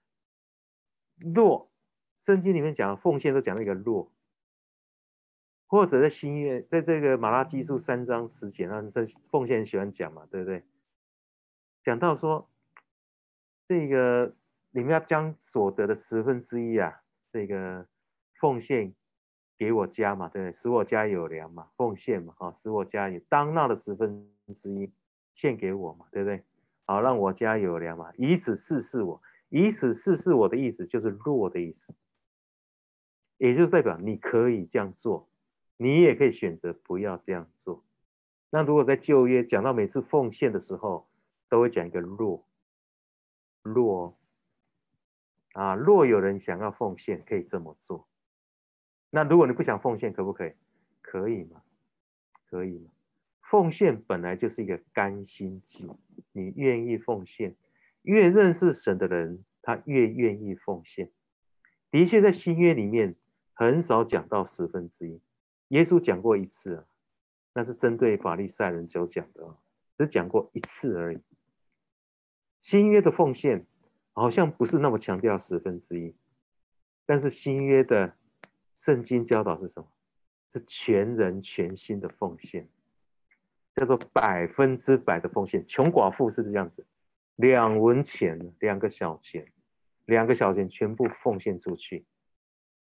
弱，圣经里面讲奉献都讲那个弱，或者在新约，在这个马拉基书3章10节，那这奉献很喜欢讲嘛，对不对？讲到说这个你们要将所得的1/10啊，这个奉献给我家嘛，对不对？使我家有粮嘛，奉献嘛，哈，使我家有当纳的1/10献给我嘛，对不对？好，让我家有粮嘛，以此试试我，以此试试我的意思就是弱的意思，也就是代表你可以这样做，你也可以选择不要这样做。那如果在旧约讲到每次奉献的时候，都会讲一个弱，弱啊，若有人想要奉献，可以这么做。那如果你不想奉献，可不可以？可以吗？可以吗？奉献本来就是一个甘心祭，你愿意奉献，越认识神的人，他越愿意奉献。的确，在新约里面很少讲到1/10，耶稣讲过一次啊，那是针对法利赛人所讲的，只讲过一次而已。新约的奉献好像不是那么强调1/10，但是新约的圣经教导是什么？是全人全心的奉献，叫做100%的奉献。穷寡妇是这样子，2文钱，2个小钱，2个小钱全部奉献出去。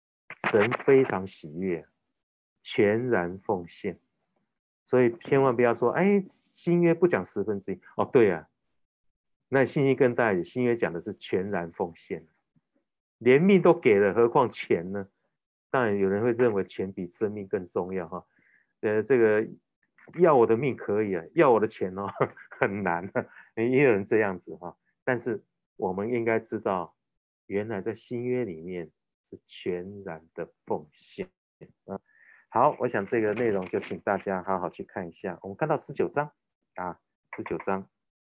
神非常喜悦，全然奉献。所以千万不要说，哎，新约不讲1/10哦，对啊，那信息更大一点，新约讲的是全然奉献，连命都给了，何况钱呢？当然有人会认为钱比生命更重要哈，这个要我的命可以啊，要我的钱哦很难啊，也有人这样子哈。但是我们应该知道，原来在新约里面是全然的奉献啊。好，我想这个内容就请大家好好去看一下。我们看到19章啊，19章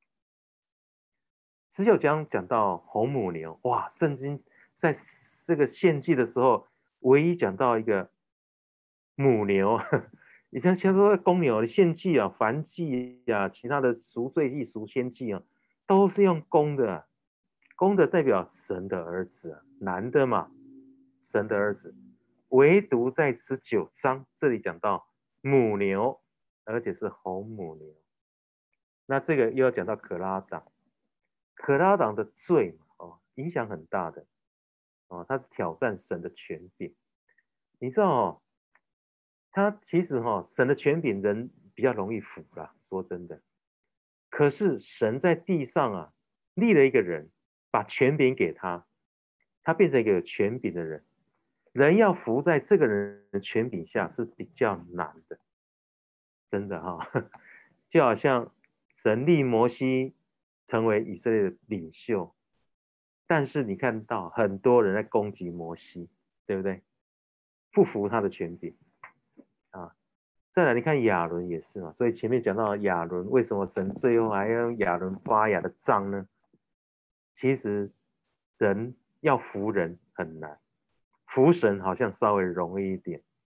，19章讲到红母牛，哇，圣经在这个献祭的时候，唯一讲到一个母牛。以前其他说公牛的献祭啊、燔祭啊、其他的赎罪祭、赎愆祭啊，都是用公的，公的代表神的儿子，男的嘛，神的儿子。唯独在19章这里讲到母牛，而且是红母牛。那这个又要讲到可拉党，可拉党的罪哦，影响很大的哦，他是挑战神的权柄。你知道哦，他其实神的权柄人比较容易服啦，说真的。可是神在地上啊，立了一个人，把权柄给他，他变成一个有权柄的人。人要服在这个人的权柄下是比较难的，真的哈，就好像神立摩西成为以色列的领袖，但是你看到很多人在攻击摩西，对不对？不服他的权柄啊。再来，你看亚伦也是嘛，所以前面讲到亚伦，为什么神最后还要用亚伦发芽的杖呢？其实人要服人很难，服神好像稍微容易一点。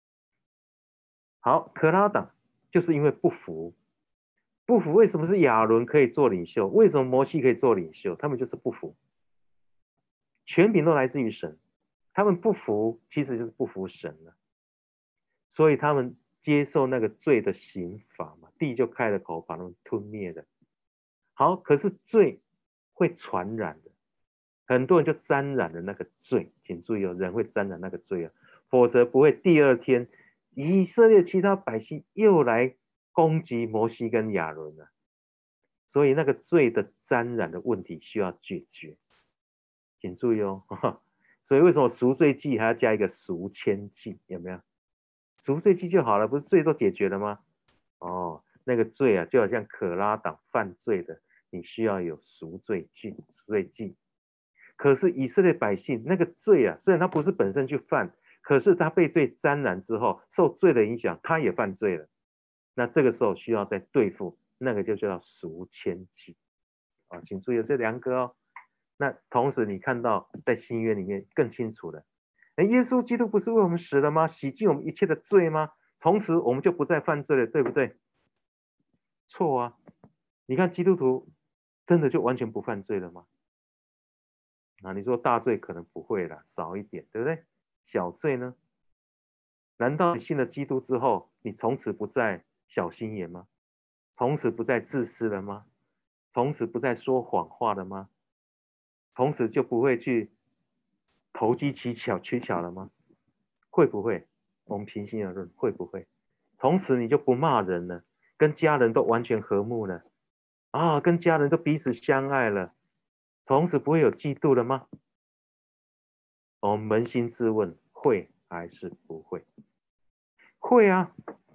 好，可拉党就是因为不服，不服为什么是亚伦可以做领袖？为什么摩西可以做领袖？他们就是不服，权柄都来自于神，他们不服，其实就是不服神了，所以他们接受那个罪的刑罚嘛，地就开了口把他们吞灭了。好，可是罪会传染的，很多人就沾染了那个罪，请注意哦，人会沾染那个罪啊，否则不会第二天以色列其他百姓又来攻击摩西跟亚伦了。所以那个罪的沾染的问题需要解决，请注意哦。所以为什么赎罪祭还要加一个赎愆祭？有没有？赎罪祭就好了，不是罪都解决了吗？哦，那个罪啊，就好像可拉党犯罪的，你需要有赎罪祭，赎罪祭。可是以色列百姓那个罪啊，虽然他不是本身去犯，可是他被罪沾染之后，受罪的影响，他也犯罪了。那这个时候需要再对付，那个就叫赎愆祭啊，请注意这两个哦。那同时你看到在新约里面更清楚了，耶稣基督不是为我们死了吗？洗净我们一切的罪吗？从此我们就不再犯罪了，对不对？错啊！你看基督徒真的就完全不犯罪了吗？啊，你说大罪可能不会啦，少一点，对不对？小罪呢？难道你信了基督之后，你从此不再小心眼吗？从此不再自私了吗？从此不再说谎话了吗？从此就不会去投机取巧了吗？会不会？我们平心而论，会不会？从此你就不骂人了，跟家人都完全和睦了啊，跟家人都彼此相爱了，从此不会有嫉妒了吗？我们扪心自问，会还是不会？会啊，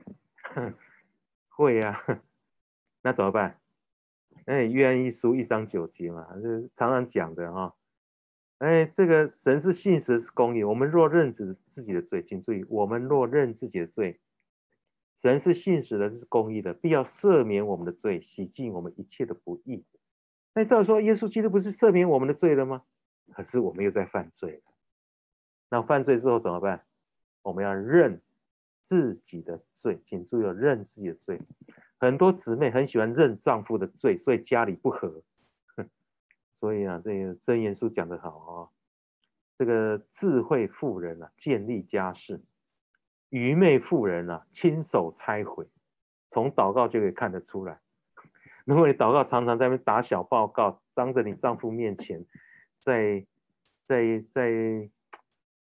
会啊，那怎么办？哎，约翰一书1章9节嘛，就是常常讲的哈。哎，这个神是信实是公义，我们若认自己的罪，请注意，我们若认自己的罪，神是信实的，是公义的，必要赦免我们的罪，洗净我们一切的不义。那照说，耶稣基督不是赦免我们的罪了吗？可是我们又在犯罪了。那犯罪之后怎么办？我们要认自己的罪，请注意哦，认自己的罪。很多姊妹很喜欢认丈夫的罪，所以家里不和。所以啊，这个箴言书讲得好哦，这个智慧妇人啊，建立家室；愚昧妇人啊，亲手拆毁。从祷告就可以看得出来。如果你祷告常常在那边打小报告，当着你丈夫面前，在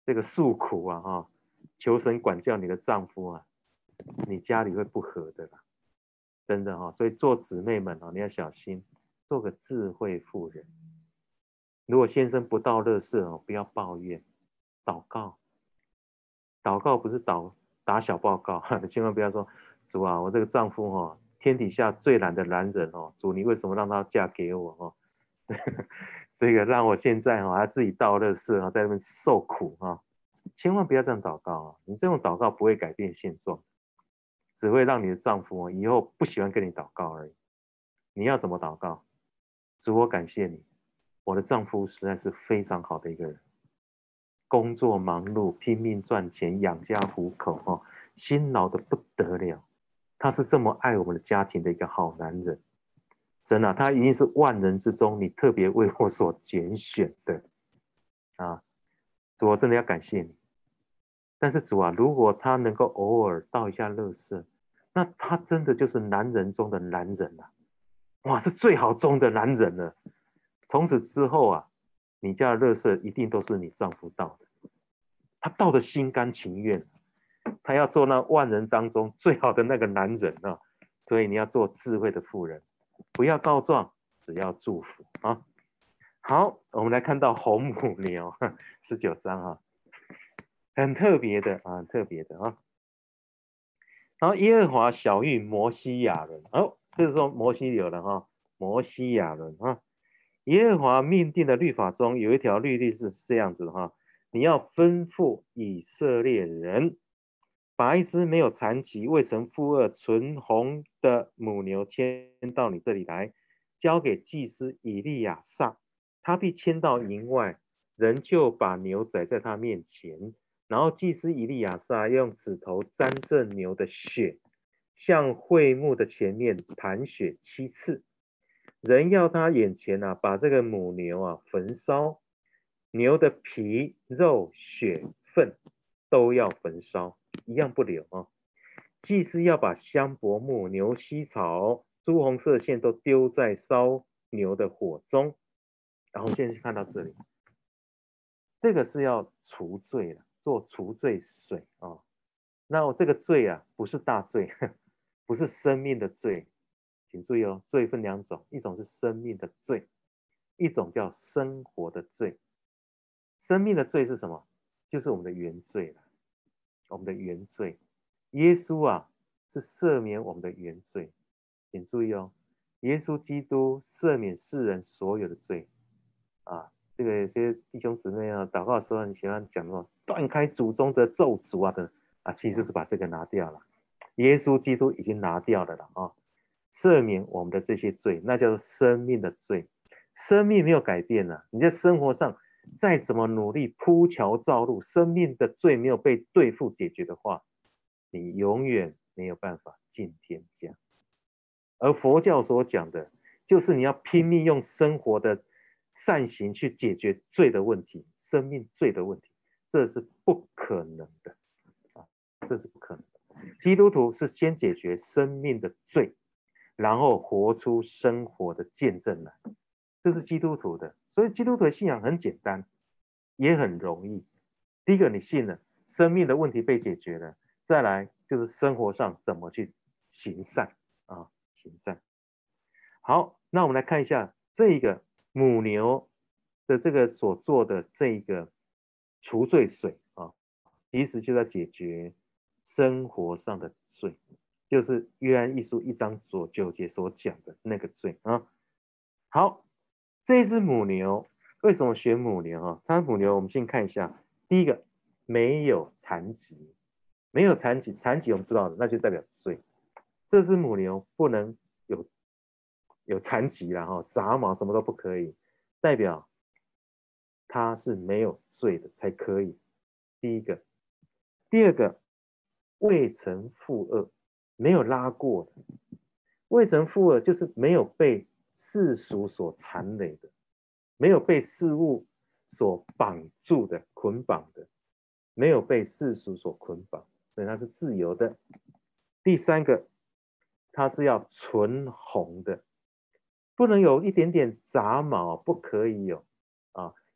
这个诉苦啊哈，求神管教你的丈夫啊，你家里会不和的啦，真的哈。所以做姊妹们啊，你要小心，做个智慧妇人。如果先生不倒垃圾哦，不要抱怨，祷告。祷告不是打小报告，千万不要说主啊，我这个丈夫哦，天底下最懒的男人哦，主你为什么让他嫁给我哦？这个让我现在哦，还自己倒垃圾啊，在那边受苦啊，千万不要这样祷告啊！你这种祷告不会改变现状，只会让你的丈夫哦以后不喜欢跟你祷告而已。你要怎么祷告？主，我感谢你，我的丈夫实在是非常好的一个人。工作忙碌，拼命赚钱养家糊口哦，辛劳的不得了。他是这么爱我们的家庭的一个好男人。神啊，他一定是万人之中你特别为我所拣选的啊！主，我真的要感谢你。但是主啊，如果他能够偶尔倒一下垃圾，那他真的就是男人中的男人了、哇，是最好中的男人了。从此之后啊，你家的垃圾一定都是你丈夫倒的，他倒的心甘情愿，他要做那万人当中最好的那个男人啊。所以你要做智慧的妇人，不要告状，只要祝福啊。好，我们来看到红母牛19章啊，很特别的啊，很特别的啊。然后耶和华晓谕摩西亚伦，哦，这个时候摩西有了哈，摩西亚伦啊，耶和华命定的律法中有一条律例是这样子的哈，你要吩咐以色列人，把一只没有残疾、未曾负恶、纯红的母牛牵到你这里来，交给祭司以利亚撒，他必牵到营外，人就把牛宰在他面前。然后祭司以利亚撒用指头沾这牛的血，向会幕的前面弹血7次。人要他眼前啊，把这个母牛啊焚烧，牛的皮、肉、血、粪都要焚烧，一样不留啊。祭司要把香柏木、牛膝草、朱红色线都丢在烧牛的火中。然后现在看到这里，这个是要除罪了，做除罪水啊。那我这个罪啊，不是大罪，不是生命的罪，请注意哦，罪分2种，一种是生命的罪，一种叫生活的罪。生命的罪是什么？就是我们的原罪了，我们的原罪。耶稣啊，是赦免我们的原罪，请注意哦，耶稣基督赦免世人所有的罪啊。这个有些弟兄姊妹啊，祷告的时候很喜欢讲说断开祖宗的咒诅啊的啊，其实就是把这个拿掉了。耶稣基督已经拿掉了啊，赦免我们的这些罪，那叫做生命的罪。生命没有改变了，你在生活上再怎么努力铺桥造路，生命的罪没有被对付解决的话，你永远没有办法进天家。而佛教所讲的，就是你要拼命用生活的善行去解决罪的问题，生命罪的问题，这是不可能的啊，这是不可能的。基督徒是先解决生命的罪，然后活出生活的见证来，这是基督徒的。所以基督徒的信仰很简单，也很容易。第一个，你信了，生命的问题被解决了，再来就是生活上怎么去行善啊，行善。好，那我们来看一下这个母牛的这个所做的这个除罪水啊，其实就在解决生活上的罪，就是约翰一书1章9节所讲的那个罪啊。好，这只母牛为什么选母牛啊？它母牛我们先看一下，第一个没有残疾，没有残疾，残疾我们知道的，那就代表罪。这只母牛不能有残疾啦哈，杂毛什么都不可以，代表它是没有罪的才可以。第一个，第二个，未曾负恶，没有拉过的，未曾负恶就是没有被世俗所缠累的，没有被事物所绑住的、捆绑的，没有被世俗所捆绑，所以它是自由的。第三个，它是要纯红的，不能有一点点杂毛，不可以有啊，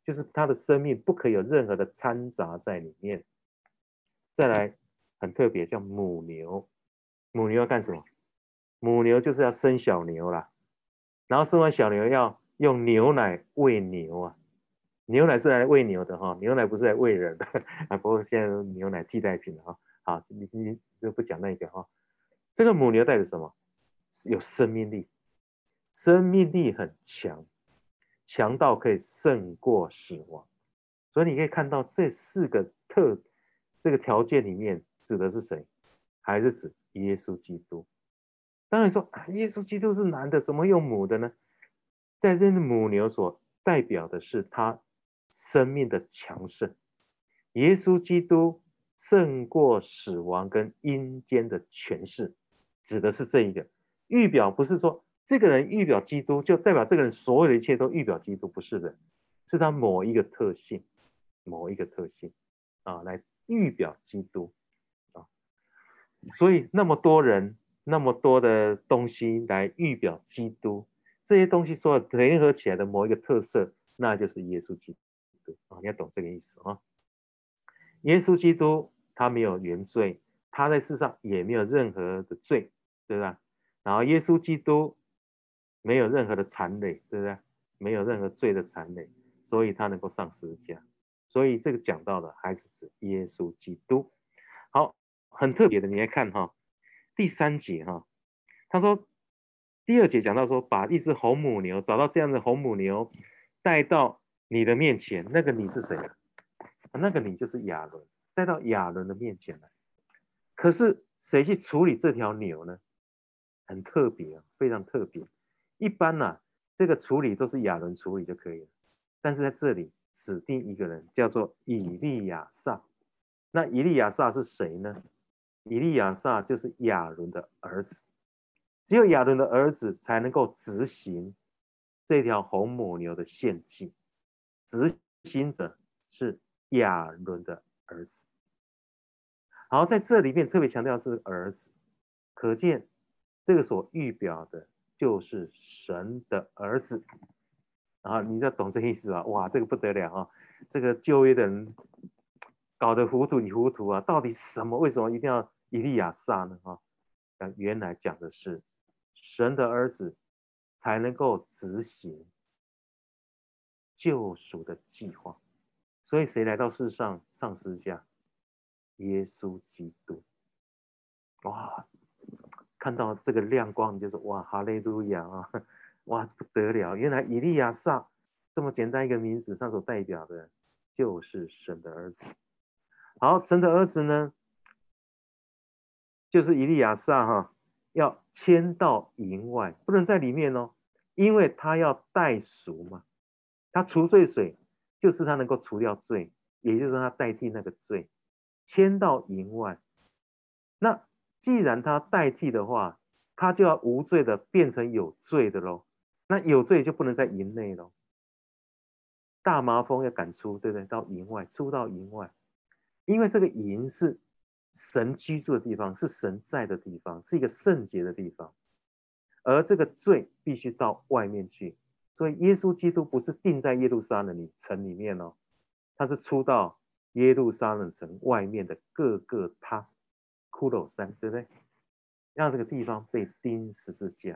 就是他的生命不可以有任何的掺杂在里面。再来，很特别，叫母牛。母牛要干什么？母牛就是要生小牛啦，然后生完小牛要用牛奶喂牛啊。牛奶是来喂牛的哈，牛奶不是来喂人的啊。不过现在牛奶替代品了哈。好，你就不讲那个哈。这个母牛代表什么？有生命力，生命力很强，强到可以胜过死亡。所以你可以看到这4个这个条件里面指的是谁？还是指耶稣基督？当然说，耶稣基督是男的，怎么用母的呢？在这母牛所代表的是他生命的强盛。耶稣基督胜过死亡跟阴间的权势，指的是这一个。预表不是说这个人预表基督，就代表这个人所有的一切都预表基督，不是的，是他某一个特性，某一个特性啊，来预表基督啊。所以那么多人，那么多的东西来预表基督，这些东西所有联合起来的某一个特色，那就是耶稣基督啊。你要懂这个意思啊。耶稣基督他没有原罪，他在世上也没有任何的罪，对吧？然后耶稣基督没有任何的残累，对不对？没有任何罪的残累，所以他能够上十字架。所以这个讲到的还是指耶稣基督。好，很特别的，你来看哈，第3节哈，他说第2节讲到说，把一只红母牛找到这样的红母牛，带到你的面前，那个你是谁啊？那个你就是亚伦，带到亚伦的面前来。可是谁去处理这条牛呢？很特别啊，非常特别。一般呢、这个处理都是亚伦处理就可以了，但是在这里指定一个人，叫做以利亚撒。那以利亚撒是谁呢？以利亚撒就是亚伦的儿子，只有亚伦的儿子才能够执行这条红母牛的献祭，执行者是亚伦的儿子。好，在这里面特别强调是儿子，可见这个所预表的就是神的儿子。然后你要懂这意思吧？哇，这个不得了啊！这个旧约的人搞得糊涂你糊涂啊！到底什么？为什么一定要以利亚撒呢？啊，原来讲的是神的儿子才能够执行救赎的计划。所以谁来到世上上十字架？耶稣基督。哇，看到这个亮光，你就说哇，哈利路亚啊！哇，不得了！原来以利亚撒这么简单一个名字，它所代表的就是神的儿子。好，神的儿子呢，就是以利亚撒哈，要迁到营外，不能在里面哦，因为他要代赎嘛。他除罪水就是他能够除掉罪，也就是他代替那个罪，迁到营外。那既然他代替的话，他就要无罪的变成有罪的喽。那有罪就不能在营内喽。大麻风要赶出，对不对？到营外，出到营外，因为这个营是神居住的地方，是神在的地方，是一个圣洁的地方。而这个罪必须到外面去，所以耶稣基督不是定在耶路撒冷城里面哦，他是出到耶路撒冷城外面的各个他骷髅山，对不对？让这个地方被钉十字架。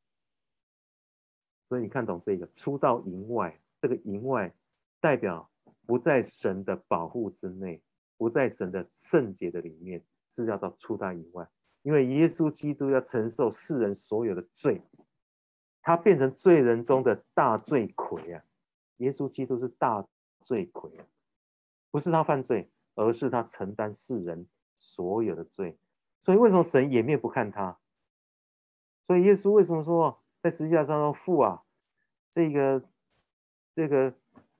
所以你看懂这个，出到营外，这个营外代表不在神的保护之内，不在神的圣洁的里面，是要到出到营外。因为耶稣基督要承受世人所有的罪，他变成罪人中的大罪魁啊！耶稣基督是大罪魁啊，不是他犯罪，而是他承担世人所有的罪。所以为什么神掩面不看他？所以耶稣为什么说在十字架上说父啊，这个这个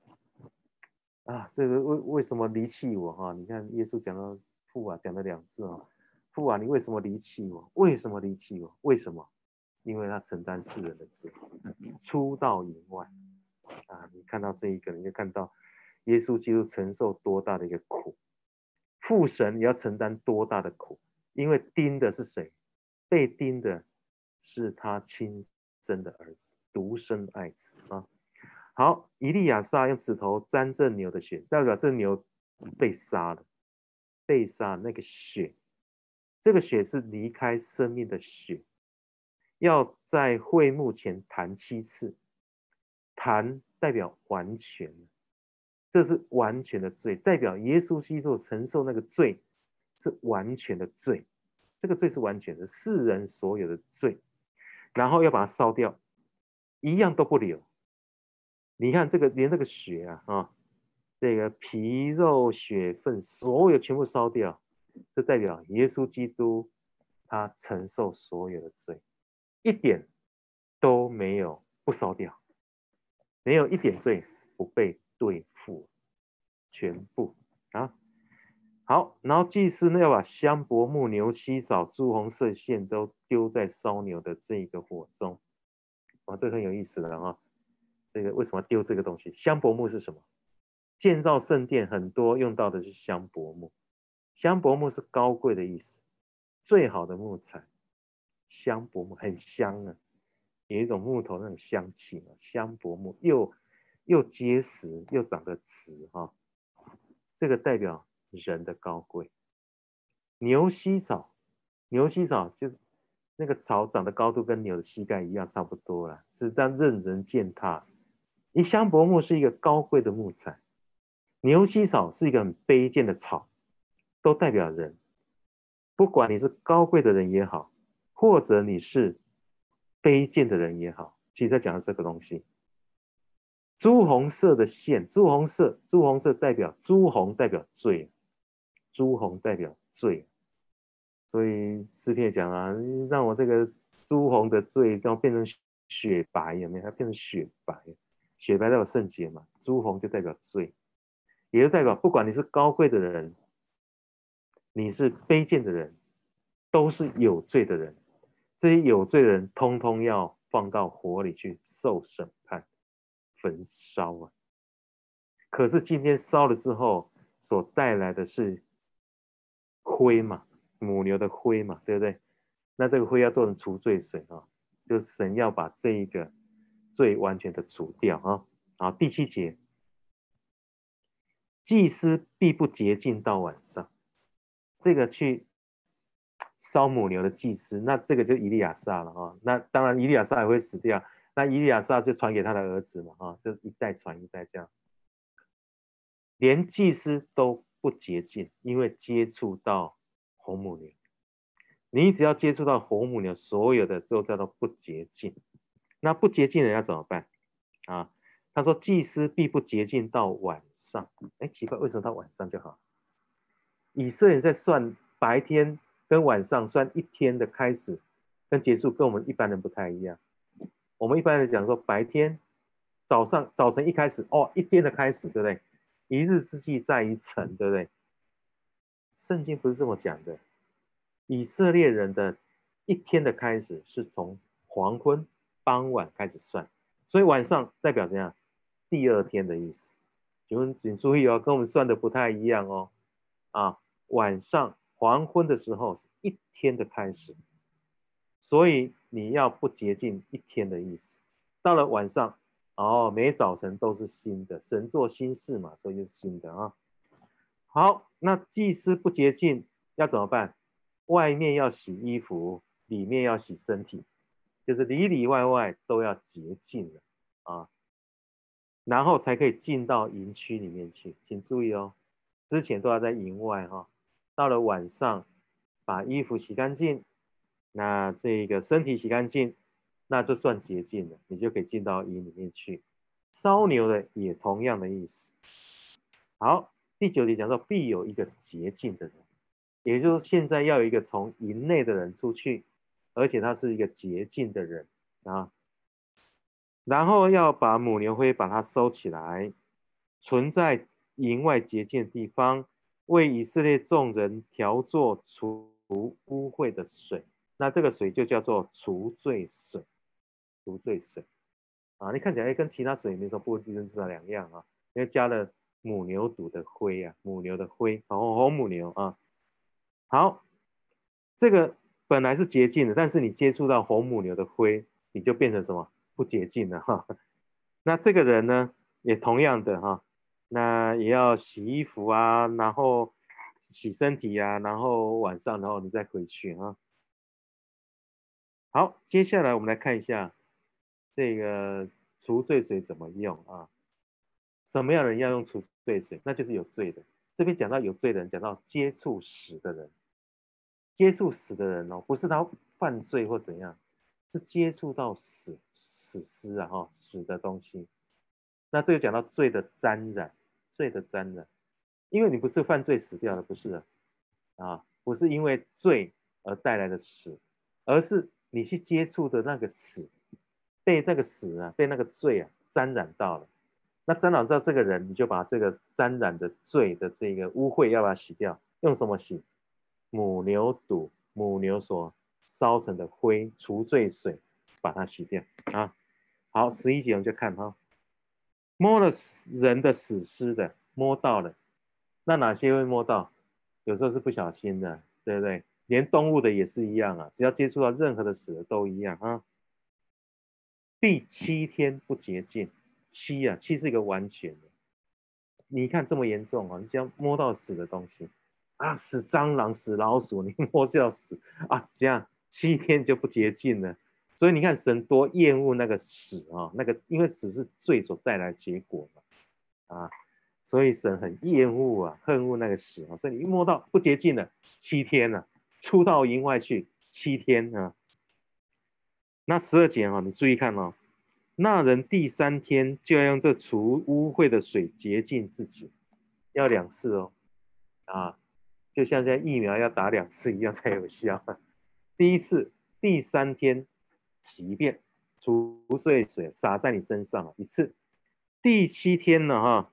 这个为什么离弃我哈？你看耶稣讲到父啊，讲了2次啊，父啊，你为什么离弃我？为什么离弃我？为什么？因为他承担世人的罪，出到营外啊！你看到这一个，你就看到耶稣基督承受多大的一个苦，父神也要承担多大的苦，因为钉的是谁？被钉的是他亲生的儿子，独生爱子啊！ 好，以利亚撒用指头沾这牛的血，代表这牛被杀了，被杀那个血，这个血是离开生命的血，要在会幕前弹7次，弹代表完全，这是完全的罪，代表耶稣基督承受那个罪是完全的罪，这个罪是完全的，世人所有的罪，然后要把它烧掉，一样都不留。你看这个连这个血这个皮肉血分所有全部烧掉，这代表耶稣基督他承受所有的罪，一点都没有不烧掉，没有一点罪不被对付，全部啊。好，然后祭司呢要把香柏木、牛膝草、朱红色线都丢在烧牛的这个火中，这很有意思了这个为什么丢这个东西？香柏木是什么？建造圣殿很多用到的是香柏木，香柏木是高贵的意思，最好的木材，香柏木很香啊，有一种木头那种香气嘛，香柏木又结实又长得直这个代表人的高贵。牛膝草，牛膝草就是那个草长的高度跟牛的膝盖一样差不多啦，是但任人践踏。香柏木是一个高贵的木材，牛膝草是一个很卑贱的草，都代表人。不管你是高贵的人也好，或者你是卑贱的人也好，其实在讲的这个东西。朱红色的线，朱红色代表朱红代表罪，朱红代表罪，所以诗篇讲让我这个朱红的罪要变成雪白，有没有？它变成雪白，雪白代表圣洁嘛，朱红就代表罪，也就代表不管你是高贵的人，你是卑贱的人，都是有罪的人，这些有罪的人通通要放到火里去受审判。焚烧可是今天烧了之后所带来的是灰嘛，母牛的灰嘛，对不对？那这个灰要做成除罪水就神要把这一个罪完全的除掉好，第7节，祭司必不洁净到晚上，这个去烧母牛的祭司，那这个就以利亚撒了那当然以利亚撒也会死掉。那以利亚撒就传给他的儿子嘛就一代传一代这样，连祭司都不洁净，因为接触到红母牛。你只要接触到红母牛，所有的都叫做不洁净。那不洁净的人要怎么办他说祭司必不洁净到晚上。奇怪，为什么到晚上就好？以色列人在算白天跟晚上算一天的开始跟结束，跟我们一般人不太一样。我们一般人讲说白天早晨一开始一天的开始，对不对？一日之计在于晨，对不对？圣经不是这么讲的。以色列人的一天的开始是从黄昏傍晚开始算，所以晚上代表怎样？第二天的意思。请注意跟我们算的不太一样晚上黄昏的时候是一天的开始，所以你要不洁净一天的意思。到了晚上每早晨都是新的，神做新事嘛，所以就是新的好，那祭司不洁净要怎么办？外面要洗衣服，里面要洗身体，就是里里外外都要洁净了然后才可以进到营区里面去。请注意之前都要在营外到了晚上把衣服洗干净，那这个身体洗干净，那就算洁净了，你就可以进到营里面去。烧牛的也同样的意思。好，第9节讲到必有一个洁净的人，也就是现在要有一个从营内的人出去，而且他是一个洁净的人然后要把母牛灰把它收起来，存在营外洁净的地方，为以色列众人调作除污秽的水。那这个水就叫做除罪水。除罪水你看起来跟其他水没什么不两样因为加了母牛犊的灰母牛的灰红母牛好，这个本来是洁净的，但是你接触到红母牛的灰，你就变成什么？不洁净了那这个人呢，也同样的哈，那也要洗衣服啊，然后洗身体啊，然后晚上然后你再回去啊。好，接下来我们来看一下这个除罪水怎么用啊？什么样的人要用除罪水？那就是有罪的。这边讲到有罪的人，讲到接触死的人，接触死的人哦，不是他犯罪或怎样，是接触到死尸啊哈，死的东西。那这个讲到罪的沾染，罪的沾染，因为你不是犯罪死掉的，不是的啊，不是因为罪而带来的死，而是你去接触的那个死，被那个死啊，被那个罪啊沾染到了。那沾染到这个人，你就把这个沾染的罪的这个污秽要把它洗掉，用什么洗？母牛肚、母牛所烧成的灰除罪水，把它洗掉啊。好，11节我们就看哈，摸了人的死尸的，摸到了，那哪些会摸到？有时候是不小心的，对不对？连动物的也是一样啊，只要接触到任何的死的都一样啊。第7天不洁净，七是一个完全的。你看这么严重啊，你只要摸到死的东西啊，死蟑螂、死老鼠，你摸就要死啊，这样7天就不洁净了。所以你看神多厌恶那个死啊，那个因为死是罪所带来的结果嘛，啊，所以神很厌恶啊，恨恶那个死啊，所以你一摸到不洁净了，7天了，出到营外去7天啊。那12节啊，你注意看哦，那人第3天就要用这除污秽的水洁净自己，要2次哦，啊，就像现在疫苗要打2次一样才有效。第一次，第3天洗一遍，除罪水洒在你身上1次。第7天呢，哈，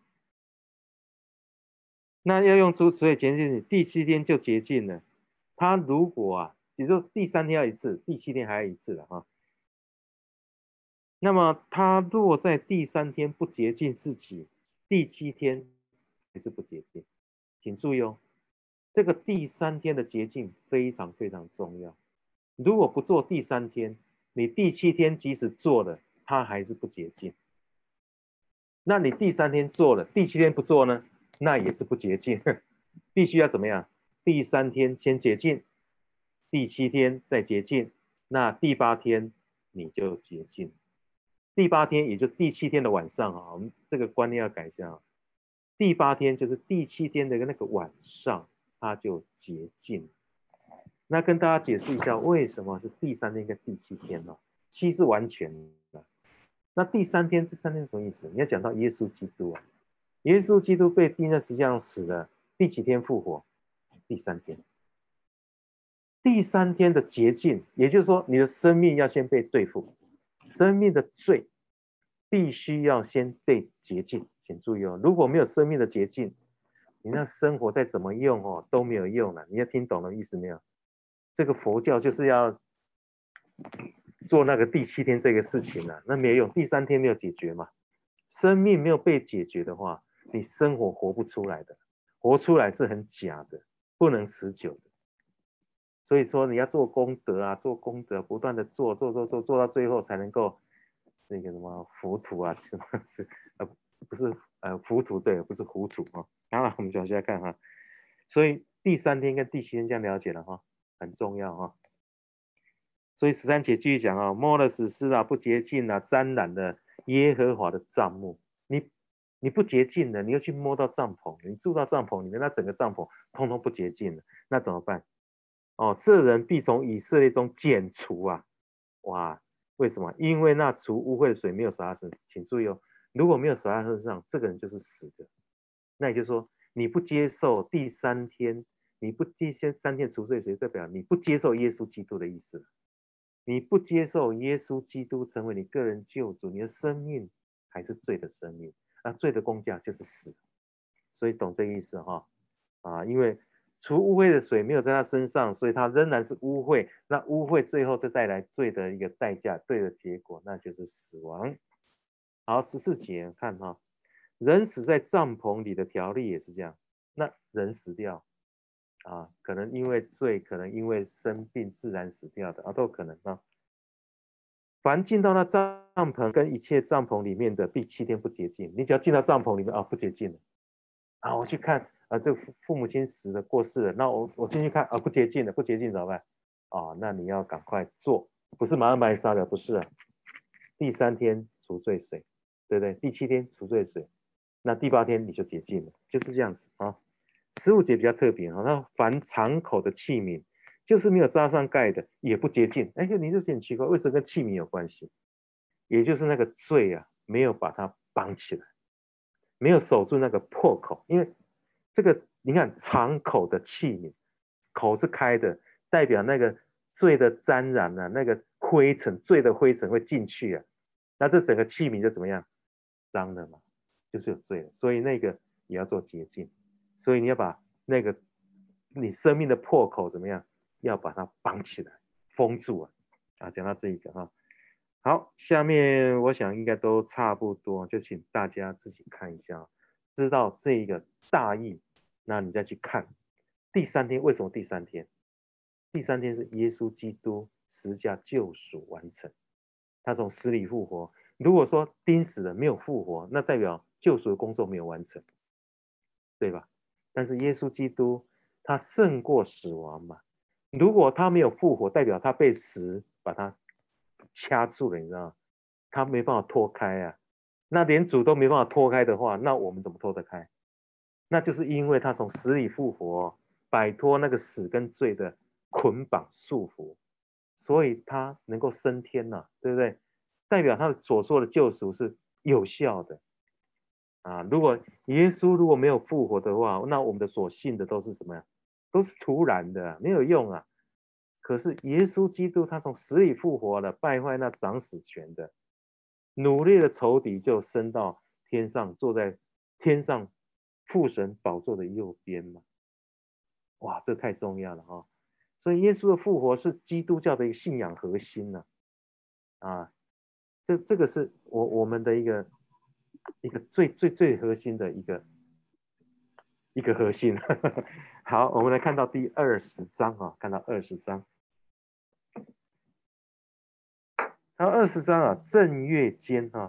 那要用除水洁净你，第7天就洁净了。他如果啊，也就是第3天要1次，第7天还要1次了哈。那么他若在第3天不洁净自己，第7天也是不洁净。请注意哦，这个第3天的洁净非常非常重要。如果不做第3天，你第7天即使做了，它还是不洁净。那你第3天做了，第7天不做呢，那也是不洁净。必须要怎么样？第3天先洁净，第7天再洁净，那第8天你就洁净。第8天也就第7天的晚上啊，我们这个观念要改一下啊。第8天就是第7天的那个晚上，它就洁净。那跟大家解释一下，为什么是第3天跟第7天呢？7是完全的，那第3天这3天是什么意思？你要讲到耶稣基督啊，耶稣基督被钉在十字架上死了，第几天复活？第3天。第3天的洁净，也就是说，你的生命要先被对付，生命的罪必须要先被洁净。请注意哦，如果没有生命的洁净，你那生活再怎么用哦都没有用了。你要听懂了意思没有？这个佛教就是要做那个第7天这个事情了，那没有用。第3天没有解决嘛，生命没有被解决的话，你生活活不出来的，活出来是很假的，不能持久的。所以说你要做功德啊，做功德，不断的做到最后才能够那个什么浮屠啊，什么不是浮屠对，不是糊涂啊。当然我们往下看哈，所以第3天跟第7天这样了解了哈，很重要哈。所以13节继续讲啊，摸了死尸啊，不洁净啊，沾染了耶和华的帐幕。你不洁净的，你又去摸到帐篷，你住到帐篷里面，那整个帐篷通通不洁净了，那怎么办？哦，这人必从以色列中剪除啊！哇，为什么？因为那除污秽的水没有洒在身上。请注意哦，如果没有洒在身上，这个人就是死的。那也就是说，你不接受第3天，你不第3天除罪水，代表你不接受耶稣基督的意思。你不接受耶稣基督成为你个人救主，你的生命还是罪的生命，那罪的工价就是死。所以懂这个意思哈？啊，因为除污秽的水没有在他身上，所以他仍然是污秽。那污秽最后就带来罪的一个代价，罪的结果，那就是死亡。好，14节看哈，人死在帐篷里的条例也是这样。那人死掉啊，可能因为罪，可能因为生病自然死掉的啊，都有可能啊。 凡进到那帐篷跟一切帐篷里面的，第7天不洁净。你只要进到帐篷里面啊，不洁净了啊，我去看啊，这父母亲死了过世了，那我进去看啊，不洁净了，不洁净怎么办？啊，那你要赶快做，不是马上把你杀了，不是啊。第3天除罪水，对不对？第7天除罪水，那第8天你就洁净了，就是这样子啊。15节比较特别啊，那凡敞口的器皿，就是没有扎上盖的，也不洁净。哎，你就很奇怪，为什么跟器皿有关系？也就是那个罪啊，没有把它绑起来，没有守住那个破口，因为这个你看敞口的器皿，口是开的，代表那个罪的沾染啊，那个灰尘，罪的灰尘会进去啊，那这整个器皿就怎么样？脏的嘛，就是有罪了，所以那个也要做洁净，所以你要把那个你生命的破口怎么样？要把它绑起来，封住啊！啊，讲到这一个哈，好，下面我想应该都差不多，就请大家自己看一下，知道这一个大意，那你再去看第3天为什么第3天？第3天是耶稣基督十字架救赎完成，他从死里复活。如果说钉死了没有复活，那代表救赎的工作没有完成，对吧？但是耶稣基督他胜过死亡嘛，如果他没有复活，代表他被死把他掐住了，你知道吗？他没办法脱开啊。那连主都没办法脱开的话，那我们怎么脱得开？那就是因为他从死里复活，摆脱那个死跟罪的捆绑束缚，所以他能够升天了，对不对？代表他所说的救赎是有效的啊。如果耶稣如果没有复活的话，那我们的所信的都是什么呀？都是徒然的，没有用啊。可是耶稣基督他从死里复活了，败坏那掌死权的，努力的仇敌就升到天上，坐在天上父神宝座的右边嘛。哇，这太重要了哈、哦！所以耶稣的复活是基督教的一个信仰核心呢、啊。这个是我们的一个最核心的一个核心。好，我们来看到第20章啊，看到20章。然后20章啊，正月间啊，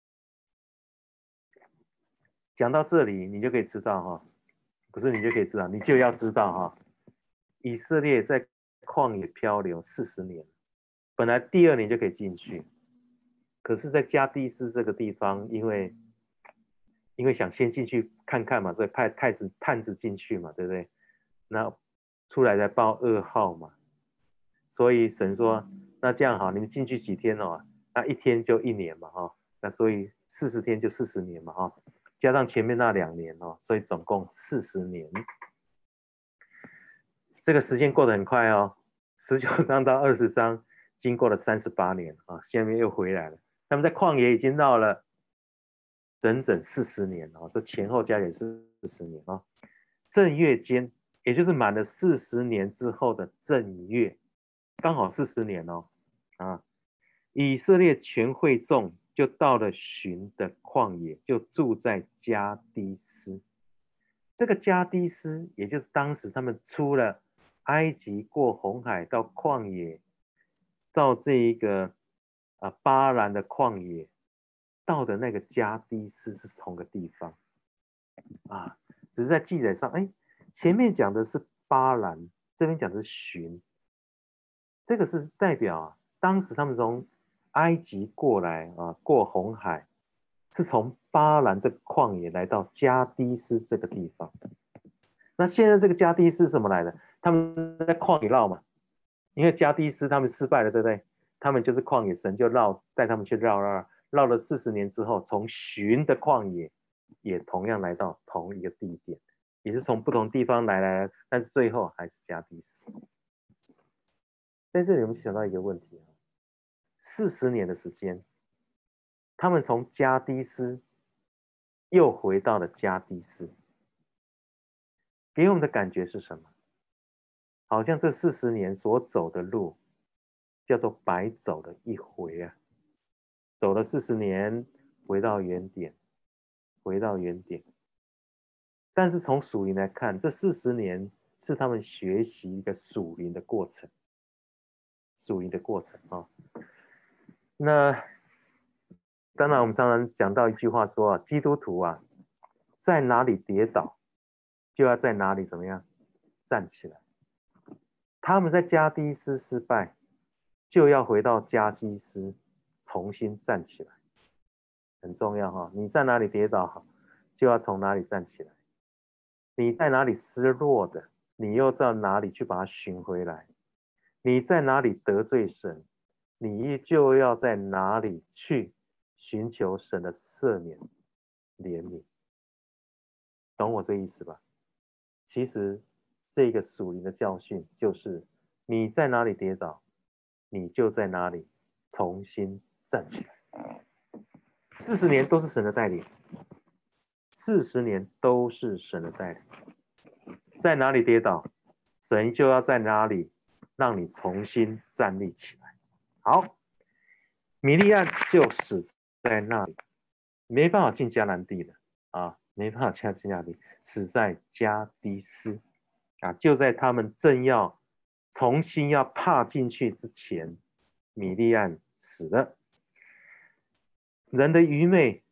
讲到这里，你就可以知道哈，不是你就可以知道，你就要知道哈，以色列在旷野漂流40年，本来第2年就可以进去，可是，在加低斯这个地方，因为想先进去看看嘛，所以派探子进去嘛，对不对？那出来才报噩耗嘛，所以神说，那这样好，你们进去几天哦？那1天就1年嘛，哈，那所以40天就40年嘛，哈，加上前面那2年哦，所以总共40年。这个时间过得很快哦，19章到20章，经过了38年啊，下面又回来了。他们在旷野已经闹了整整40年哦，这前后加起来40年哦。正月间，也就是满了40年之后的正月，刚好40年哦。啊，以色列全会众就到了寻的旷野，就住在加低斯。这个加低斯，也就是当时他们出了埃及，过红海到旷野，到这一个巴兰的旷野，到的那个加低斯是同个地方啊，只是在记载上，哎，前面讲的是巴兰，这边讲的是寻，这个是代表当时他们从埃及过来啊，过红海，是从巴兰这个旷野来到加低斯这个地方。那现在这个加低斯是什么来的？他们在旷野绕嘛，因为加低斯他们失败了，对不对？他们就是旷野，神就带他们去绕了40年之后，从寻的旷野也同样来到同一个地点，也是从不同地方来，但是最后还是加低斯。在这里我们就想到一个问题：40年的时间，他们从加低斯又回到了加低斯，给我们的感觉是什么？好像这40年所走的路，叫做白走了一回啊，走了40年，回到原点，回到原点。但是从属灵来看，这40年是他们学习一个属灵的过程，属灵的过程啊。 那当然，我们常常讲到一句话说啊，基督徒啊，在哪里跌倒，就要在哪里怎么样站起来。他们在加低斯失败，就要回到加西斯重新站起来，很重要哈。你在哪里跌倒，就要从哪里站起来。你在哪里失落的，你又到哪里去把它寻回来。你在哪里得罪神，你就要在哪里去寻求神的赦免、怜悯，懂我这意思吧？其实这个属灵的教训就是，你在哪里跌倒，你就在哪里重新站起来。40年都是神的带领，40年都是神的带领。在哪里跌倒，神就要在哪里让你重新站立起来。好，米利暗就死在那里，没办法进迦南地了啊，没办法进迦南地，死在加低斯啊，就在他们正要重新要踏进去之前，米利暗死了。人的愚昧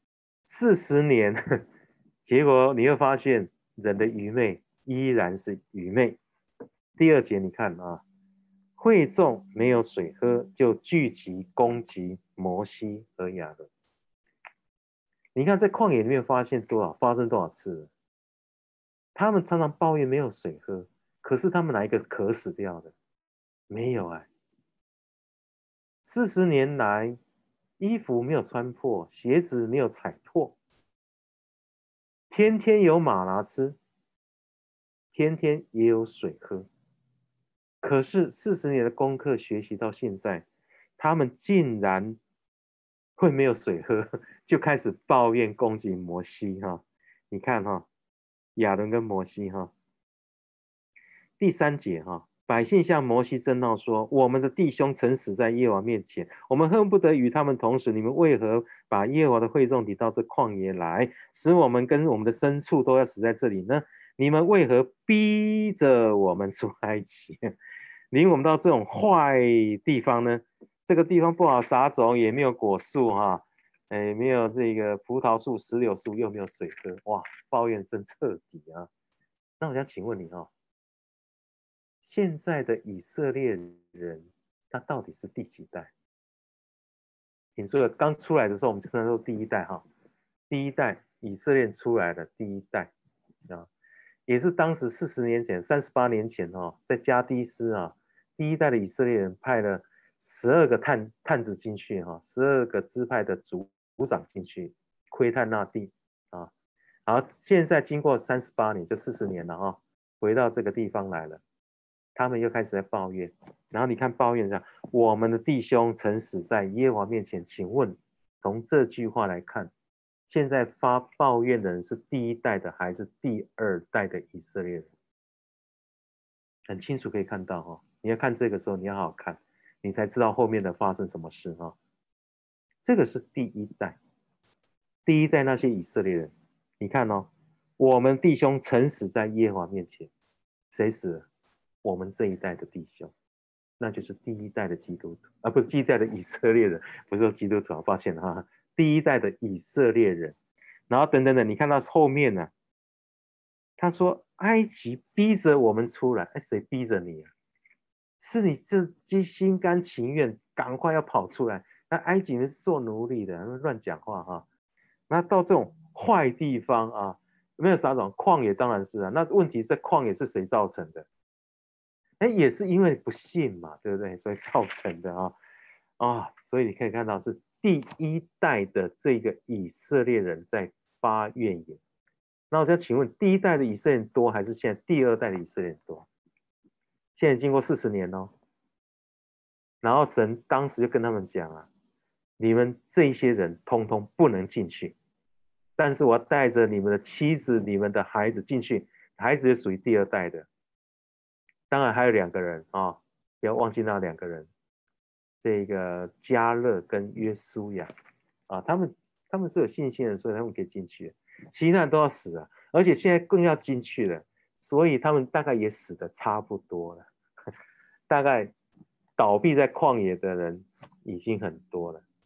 40年，结果你会发现人的愚昧依然是愚昧。第2节你看啊，会众没有水喝，就聚集攻击摩西和亚伦。你看在旷野里面发生多少次了？他们常常抱怨没有水喝，可是他们哪一个渴死掉的？没有哎。40年来，衣服没有穿破，鞋子没有踩破，天天有马拿吃，天天也有水喝。可是40年的功课学习到现在，他们竟然会没有水喝，就开始抱怨攻击摩西哈。你看哈，亚伦跟摩西哈。第3节哈，百姓向摩西争闹说：“我们的弟兄曾死在耶和华面前，我们恨不得与他们同死。你们为何把耶和华的会众提到这旷野来，使我们跟我们的牲畜都要死在这里呢？你们为何逼着我们出埃及，领我们到这种坏地方呢？这个地方不好撒种，也没有果树哈，没有这个葡萄树、石榴树，又没有水喝，哇，抱怨真彻底啊！那我想请问你哈。现在的以色列人，他到底是第几代？你说刚出来的时候，我们就称作第一代哈，第一代以色列出来的第一代啊，也是当时40年前、38年前哦，在加低斯啊，第一代的以色列人派了12个探子进去哈，12个支派的族长进去窥探那地啊，然后现在经过38年，就40年了哈，回到这个地方来了。他们又开始在抱怨，然后你看抱怨上，我们的弟兄曾死在耶和华面前。请问，从这句话来看，现在发抱怨的人是第一代的还是第2代的以色列人？很清楚可以看到哈，你要看这个时候，你要好好看，你才知道后面的发生什么事哈。这个是第一代，第一代那些以色列人，你看哦，我们弟兄曾死在耶和华面前，谁死了？我们这一代的弟兄，那就是第一代的基督徒啊，不是第一代的以色列人，不是说基督徒，抱歉哈，第一代的以色列人。然后等等等，你看到后面呢、他说埃及逼着我们出来，哎，谁逼着你啊？是你自己心甘情愿，赶快要跑出来。那埃及人是做奴隶的，乱讲话哈。那到这种坏地方啊，没有撒种，旷野当然是啊。那问题是旷野是谁造成的？哎，也是因为不信嘛，对不对？所以造成的所以你可以看到是第一代的这个以色列人在发怨言。那我想请问，第一代的以色列人多，还是现在第2代的以色列人多？现在经过40年哦，然后神当时就跟他们讲啊，你们这一些人通通不能进去，但是我要带着你们的妻子、你们的孩子进去，孩子也属于第2代的。当然还有2个人啊，不要忘记那2个人，这个加勒跟约书亚啊，他们是有信心的，所以他们可以进去，其他人都要死了，而且现在更要进去了，所以他们大概也死的差不多了，大概倒闭在旷野的人已经很多了。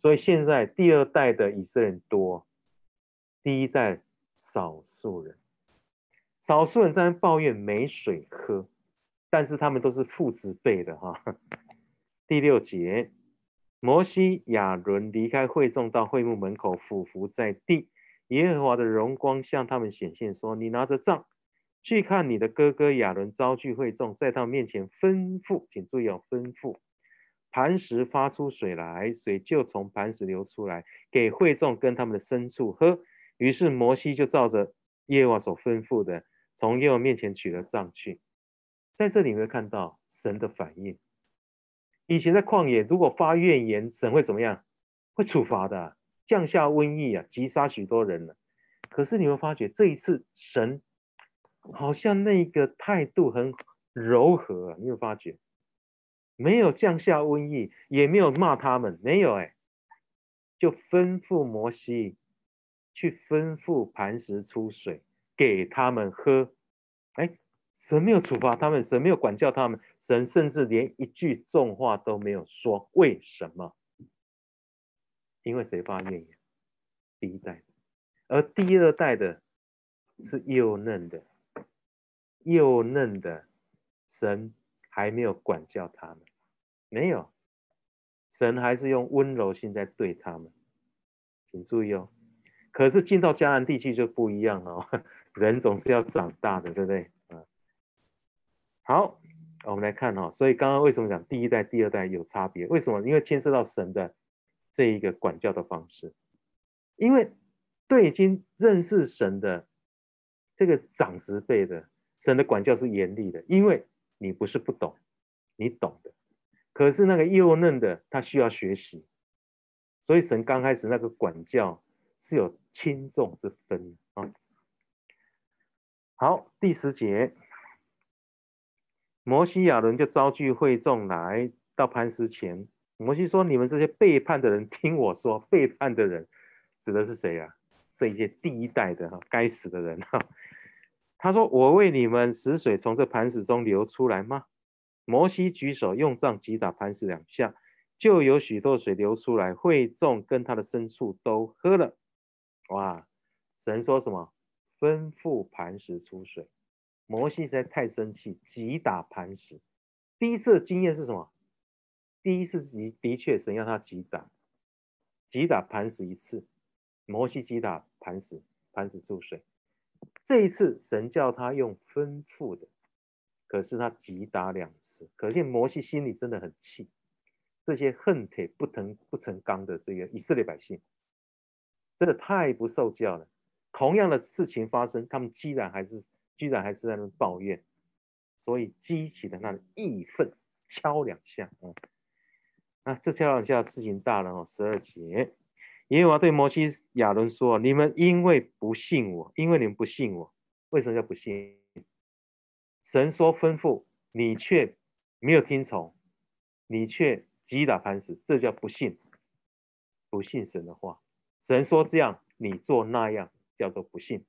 所以现在第二代的以色列人多，第一代少数人。少数人在那抱怨没水喝，但是他们都是父子辈的哈。第6节，摩西、亚伦离开会众，到会幕门口俯伏在地。耶和华的荣光向他们显现，说：“你拿着杖，去看你的哥哥亚伦招聚会众，在他们面前吩咐，请注意哦，吩咐，磐石发出水来，水就从磐石流出来，给会众跟他们的牲畜喝。”于是摩西就照着耶和华所吩咐的，从耶和华面前取了杖去。在这里你会看到神的反应。以前在旷野，如果发怨言，神会怎么样？会处罚的啊，降下瘟疫啊，击杀许多人了。可是你会发觉，这一次神好像那个态度很柔和啊，你有发觉？没有降下瘟疫，也没有骂他们，没有就吩咐摩西去吩咐磐石出水给他们喝。神没有处罚他们，神没有管教他们，神甚至连一句重话都没有说。为什么？因为谁发怨言？第一代，而第二代的是幼嫩的，幼嫩的，神还没有管教他们，没有，神还是用温柔心在对他们。请注意哦。可是进到迦南地区就不一样了哦，人总是要长大的，对不对？好，我们来看哦。所以刚刚为什么讲第一代、第二代有差别？为什么？因为牵涉到神的这一个管教的方式。因为对已经认识神的这个长子辈的，神的管教是严厉的，因为你不是不懂，你懂的。可是那个幼嫩的，他需要学习，所以神刚开始那个管教是有轻重之分啊。好，第10节。摩西亚伦就招聚会众来到磐石前。摩西说：“你们这些背叛的人，听我说。”背叛的人指的是谁啊？这一些第一代的该死的人哈。他说：“我为你们使水从这磐石中流出来吗？”摩西举手用杖击打磐石2下，就有许多水流出来，会众跟他的牲畜都喝了。哇！神说什么？吩咐磐石出水。摩西实在太生气，击打磐石。第一次的经验是什么？第一次的确神要他击打磐石1次，摩西击打磐石，磐石出水。这一次神叫他用吩咐的，可是他击打2次，可见摩西心里真的很气。这些恨铁不成钢的这个以色列百姓，真的太不受教了。同样的事情发生，他们居然还是在那抱怨，所以激起了那的义愤，敲2下。那这敲2下事情大了哦。12节，耶和华对摩西、亚伦说：“你们因为不信我，因为你们不信我，为什么叫不信？神说吩咐，你却没有听从，你却击打磐石，这叫不信。不信神的话，神说这样，你做那样，叫做不信。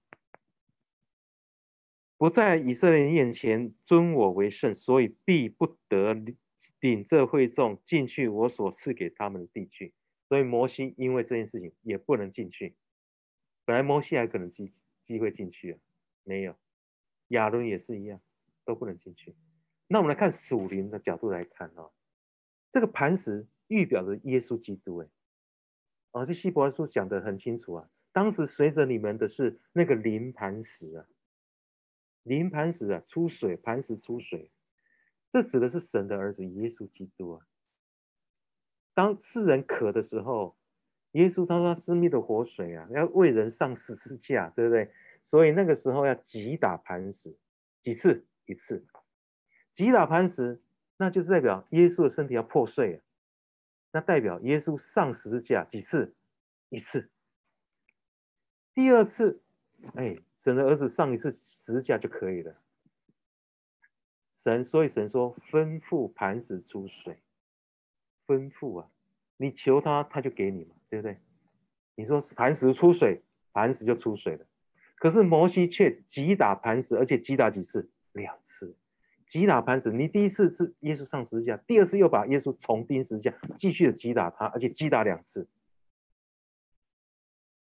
不在以色列人面前尊我为圣，所以必不得领这会众进去我所赐给他们的地区。”所以摩西因为这件事情也不能进去。本来摩西还可能机会进去，没有。亚伦也是一样，都不能进去。那我们来看属灵的角度来看这个磐石预表着耶稣基督。这希伯来书讲得很清楚啊。当时随着你们的是那个灵磐石啊，灵磐石啊出水，磐石出水，这指的是神的儿子耶稣基督啊。当世人渴的时候，耶稣他说他生命的活水啊，要为人上十字架，对不对？所以那个时候要击打磐石，几次？1次。击打磐石，那就是代表耶稣的身体要破碎，那代表耶稣上十字架几次？1次。第2次，神的儿子上1次十字架就可以了。所以神说吩咐磐石出水，吩咐啊，你求他，他就给你嘛，对不对？你说磐石出水，磐石就出水了。可是摩西却击打磐石，而且击打几次？2次。击打磐石，你第1次是耶稣上十字架，第2次又把耶稣重钉十字架，继续的击打他，而且击打2次。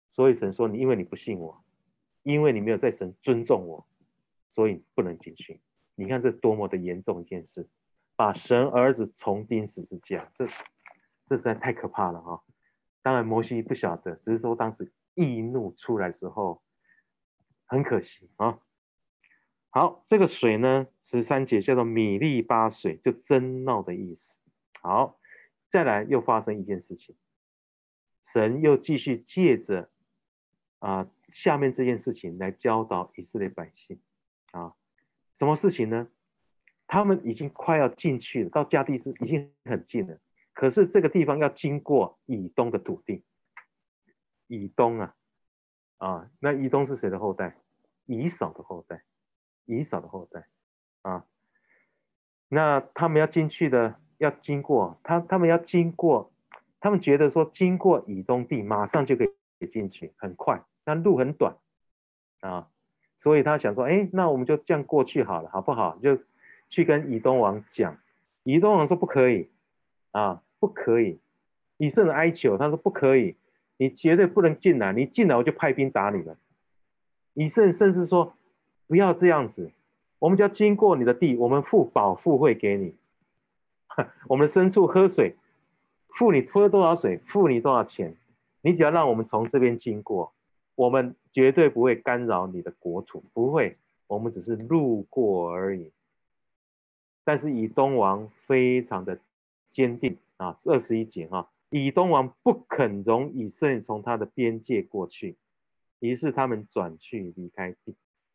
所以神说你因为你不信我，因为你没有在神尊重我，所以不能进去。你看这多么的严重一件事，把神儿子重钉十字架，这实在太可怕了哈。当然摩西不晓得，只是说当时易怒出来的时候，很可惜啊。好，这个水呢，13节叫做米利巴水，就争闹的意思。好，再来又发生一件事情，神又继续借着下面这件事情来教导以色列百姓啊。什么事情呢？他们已经快要进去了，到迦地是已经很近了，可是这个地方要经过以东的土地。以东那以东是谁的后代？以扫的后代，以扫的后代啊。那他们要进去的，要经过他们要经过，他们觉得说经过以东地马上就可以进去，很快，但路很短啊，所以他想说，哎，那我们就这样过去好了，好不好？就去跟以东王讲，以东王说不可以不可以。以色列哀求，他说不可以，你绝对不能进来，你进来我就派兵打你了。以色列甚至说不要这样子，我们就要经过你的地，我们付保护费给你，我们的牲畜喝水，付你喝多少水，付你多少钱，你只要让我们从这边经过，我们绝对不会干扰你的国土，不会，我们只是路过而已。但是以东王非常的坚定21节以东王不肯容以色列从他的边界过去，于是他们转去离开地。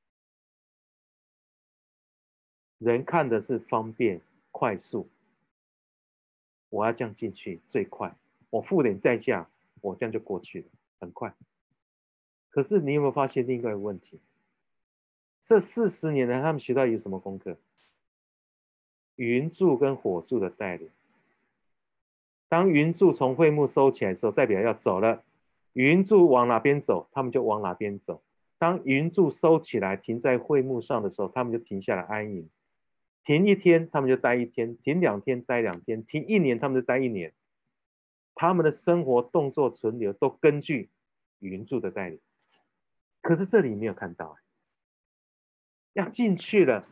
人看的是方便快速，我要这样进去最快，我付点代价，我这样就过去了，很快。可是你有没有发现另外一个问题？这40年来，他们学到一个什么功课？云柱跟火柱的带领。当云柱从会幕收起来的时候，代表要走了。云柱往哪边走，他们就往哪边走。当云柱收起来，停在会幕上的时候，他们就停下来安营。停一天，他们就待一天；停2天，待2天；停1年，他们就待1年。他们的生活、动作、存留都根据云柱的带领。可是这里没有看到，要进去了，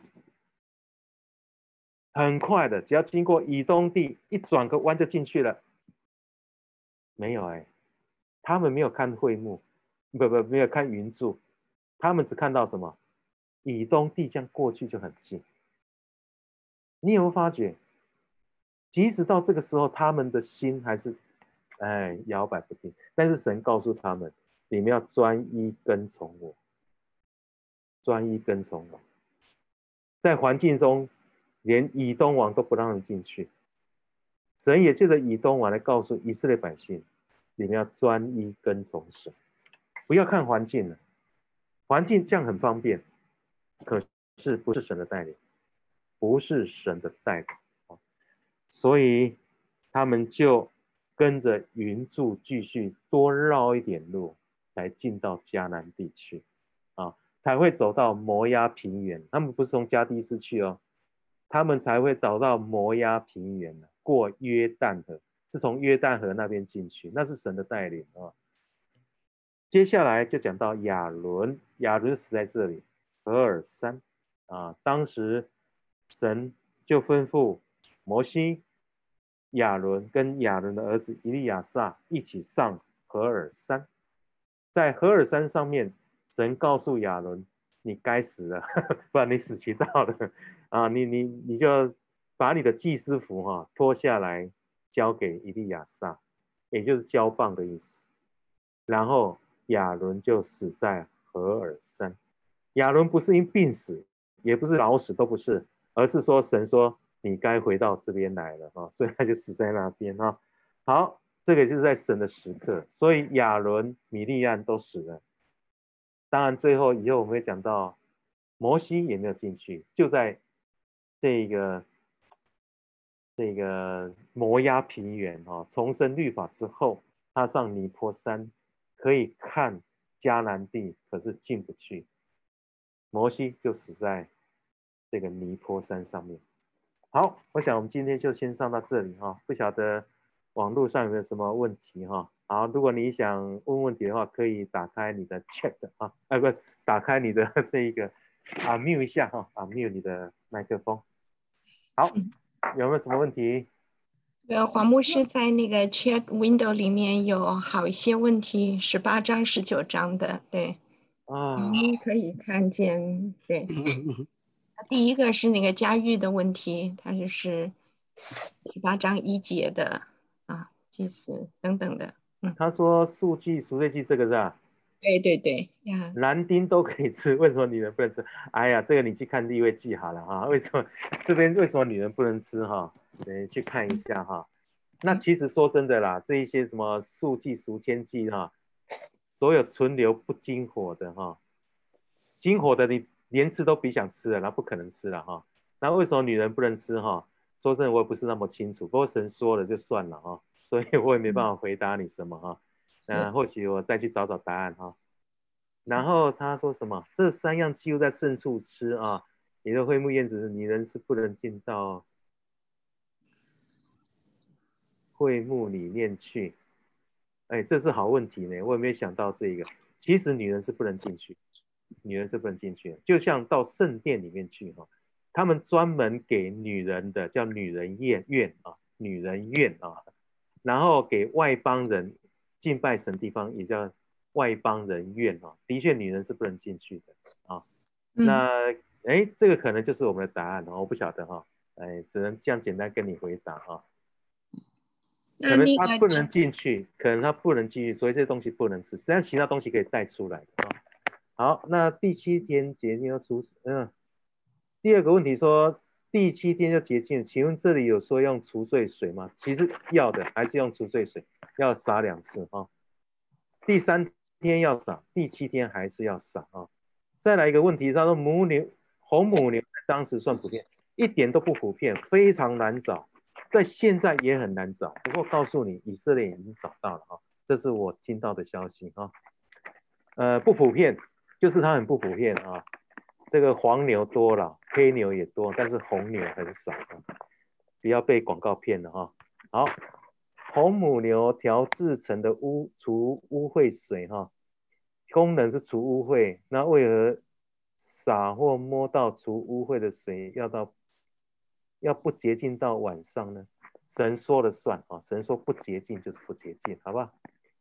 很快的，只要经过以东地，一转个弯就进去了。没有他们没有看会幕，没有看云柱，他们只看到什么？以东地这样过去就很近。你有没有发觉，即使到这个时候，他们的心还是摇摆不定。但是神告诉他们，你们要专一跟从我，专一跟从我。在环境中，连以东王都不让人进去。神也借着以东王来告诉以色列百姓，你们要专一跟从神，不要看环境了。环境这样很方便，可是不是神的带领，不是神的带领。所以他们就跟着云柱继续多绕一点路，来进到迦南地区才会走到摩押平原。他们不是从迦地斯去他们才会走到摩押平原过约旦河，是从约旦河那边进去，那是神的带领接下来就讲到亚伦，亚伦死在这里，何尔山当时神就吩咐摩西、亚伦跟亚伦的儿子以利亚撒一起上何尔山。在何尔山上面，神告诉亚伦：“你该死了，不然你死期到了你就把你的祭司服脱下来交给以利亚撒，也就是交棒的意思。然后亚伦就死在何尔山。亚伦不是因病死，也不是老死，都不是，而是说神说你该回到这边来了所以他就死在那边好，这个就是在神的时刻，所以亚伦、米利暗都死了。当然，最后以后我们会讲到摩西也没有进去，就在这个摩押平原重生律法之后，他上尼泊山可以看迦南地，可是进不去。摩西就死在这个尼泊山上面。好，我想我们今天就先上到这里不晓得网络上有没有什么问题好，如果你想问问题的话，可以打开你的 chat 啊，不，打开你的这一个mute 一下哈mute 你的麦克风。好，有没有什么问题？ 黄牧师在那个 chat window 里面有好一些问题，18章、19章的，对，你可以看见，对。第一个是那个家喻的问题，它就是18章1节的祭司等等的， 他说素祭、赎罪祭这个是吧？ 对对对呀， 男丁都可以吃，为什么女人不能吃？哎呀，这个你去看利未记好了哈。为什么这边为什么女人不能吃哈？你去看一下哈。那其实说真的啦，这一些什么素祭、赎愆祭哈，所有存留不经火的哈，经火的你连吃都别想吃了，那不可能吃了哈。那为什么女人不能吃哈？说真的，我也不是那么清楚，不过神说了就算了哈，所以我也没办法回答你什么哈。或许我再去找找答案哈。然后他说什么？这3样几乎在圣处吃啊，你的会幕宴子，女人是不能进到会幕里面去。哎，这是好问题呢，我也没有想到这个。其实女人是不能进去，女人是不能进去的，就像到圣殿里面去哈，他们专门给女人的叫女人院啊，女人院啊，然后给外邦人敬拜神地方也叫外邦人院啊，的确女人是不能进去的啊。那这个可能就是我们的答案哦，我不晓得哈，只能这样简单跟你回答哈。可能那那个他不能进去，可能他不能进去，所以这些东西不能吃，实际上其他东西可以带出来的啊。好，那第7天洁净要除，第二个问题说第7天就洁净，请问这里有说用除罪水吗？其实要的还是用除罪水，要洒2次哈。第3天要洒，第7天还是要洒啊。再来一个问题，他说红母牛在当时算普遍，一点都不普遍，非常难找。在现在也很难找，不过告诉你，以色列已经找到了哈，这是我听到的消息哈。不普遍，就是它很不普遍啊。这个黄牛多了，黑牛也多，但是红牛很少，不要被广告骗了哈。好，红母牛调制成的除污秽水哈，功能是除污秽，那为何洒或摸到除污秽的水要不洁净到晚上呢？神说了算啊，神说不洁净就是不洁净，好吧？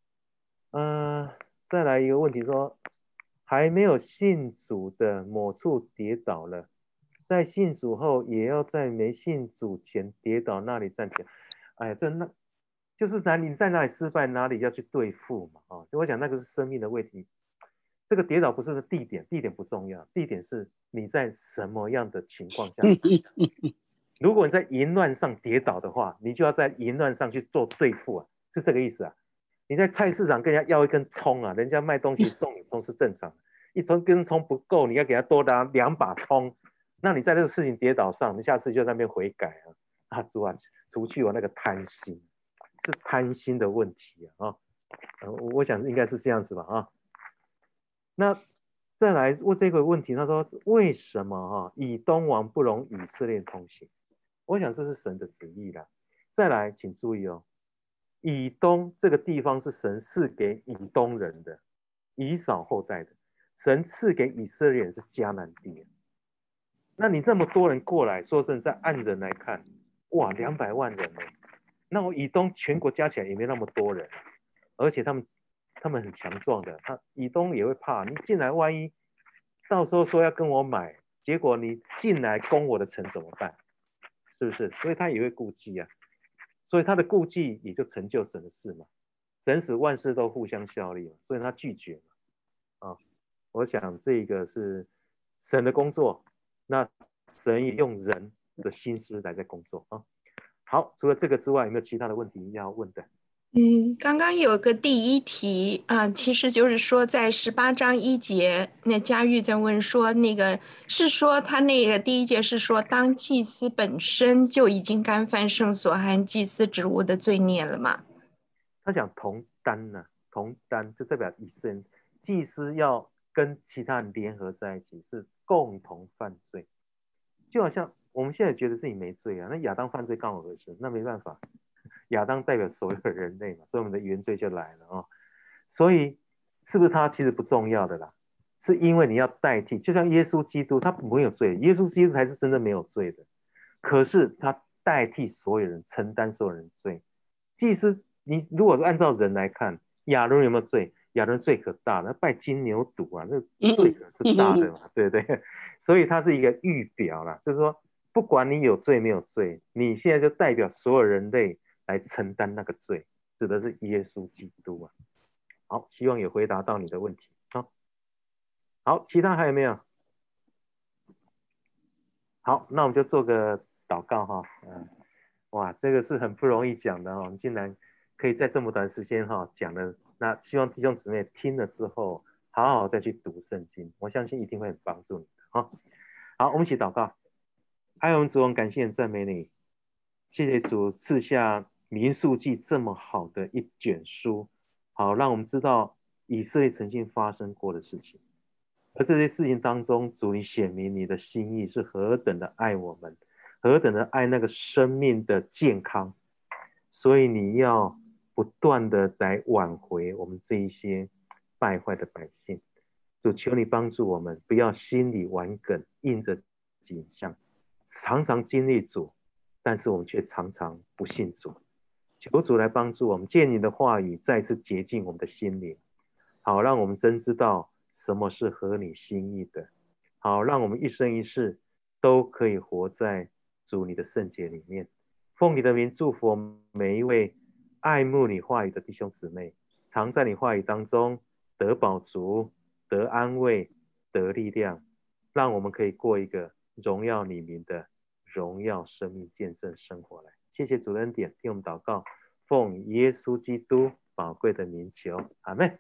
再来一个问题说，还没有信主的某处跌倒了，在信主后也要在没信主前跌倒那里站起来。哎呀，就是你在哪里失败，哪里要去对付嘛啊！我想那个是生命的问题。这个跌倒不是地点，地点不重要，地点是你在什么样的情况下。如果你在淫乱上跌倒的话，你就要在淫乱上去做对付啊，是这个意思啊。你在菜市场跟人家要一根葱啊，人家卖东西送你葱是正常的，一根葱不够，你要给他多拿2把葱。那你在这个事情跌倒上，你下次就在那边悔改主啊，除去我那个贪心，是贪心的问题我想应该是这样子吧那再来问这个问题，他说为什么以东王不容以色列同行？我想这是神的旨意啦。再来，请注意以东这个地方是神赐给以东人的，以扫后代的。神赐给以色列人是迦南地。那你这么多人过来，说真的，在按人来看，哇，200万人呢。那我以东全国加起来也没那么多人，而且他们很强壮的，以东也会怕你进来，万一到时候说要跟我买，结果你进来攻我的城怎么办？是不是？所以他也会顾忌啊。所以他的顾忌也就成就神的事嘛。神使万事都互相效力嘛，所以他拒绝嘛。我想这个是神的工作，那神也用人的心思来在工作好，除了这个之外，有没有其他的问题要问的？ 刚刚有个第一题其实就是说在18章1节，那佳玉在问说，那个是说他那个第一节是说，当祭司本身就已经干犯圣所和祭司职务的罪孽了吗？ 他讲同担呢，同担就代表以色列祭司要跟其他人联合在一起，是共同犯罪。就好像我们现在觉得自己没罪啊，那亚当犯罪刚好何事？那没办法， 亚当代表所有的人类嘛，所以我们的原罪就来了哦。所以是不是他其实不重要的啦？是因为你要代替，就像耶稣基督，他没有罪，耶稣基督才是真正没有罪的。可是他代替所有人，承担所有人罪。祭司，你如果按照人来看，亚伦有没有罪？亚伦罪可大了，拜金牛犊啊，那罪可是大的嘛，对不对？所以它是一个预表啦，就是说，不管你有罪没有罪，你现在就代表所有人类来承担那个罪，指的是耶稣基督啊。好，希望有回答到你的问题。好，其他还有没有？好，那我们就做个祷告哈。哇，这个是很不容易讲的哦，我们竟然可以在这么短时间哈讲的。那希望弟兄姊妹听了之后，好好再去读圣经，我相信一定会很帮助你的哈。好，我们一起祷告。爱我们主，我们感谢赞美你，谢谢主赐下民数记这么好的一卷书，好让我们知道以色列曾经发生过的事情。而这些事情当中，主你显明你的心意是何等的爱我们，何等的爱那个生命的健康，所以你要不断的来挽回我们这一些败坏的百姓。主求你帮助我们，不要心里顽梗，印着景象，常常经历主，但是我们却常常不信主。求主来帮助我们，借你的话语再次洁净我们的心灵，好让我们真知道什么是合你心意的，好让我们一生一世都可以活在主你的圣洁里面。奉你的名祝福我们每一位爱慕你话语的弟兄姊妹，常在你话语当中得饱足，得安慰，得力量，让我们可以过一个荣耀你名的荣耀生命见证生活来。谢谢主的恩典，听我们祷告，奉耶稣基督宝贵的名求，阿们。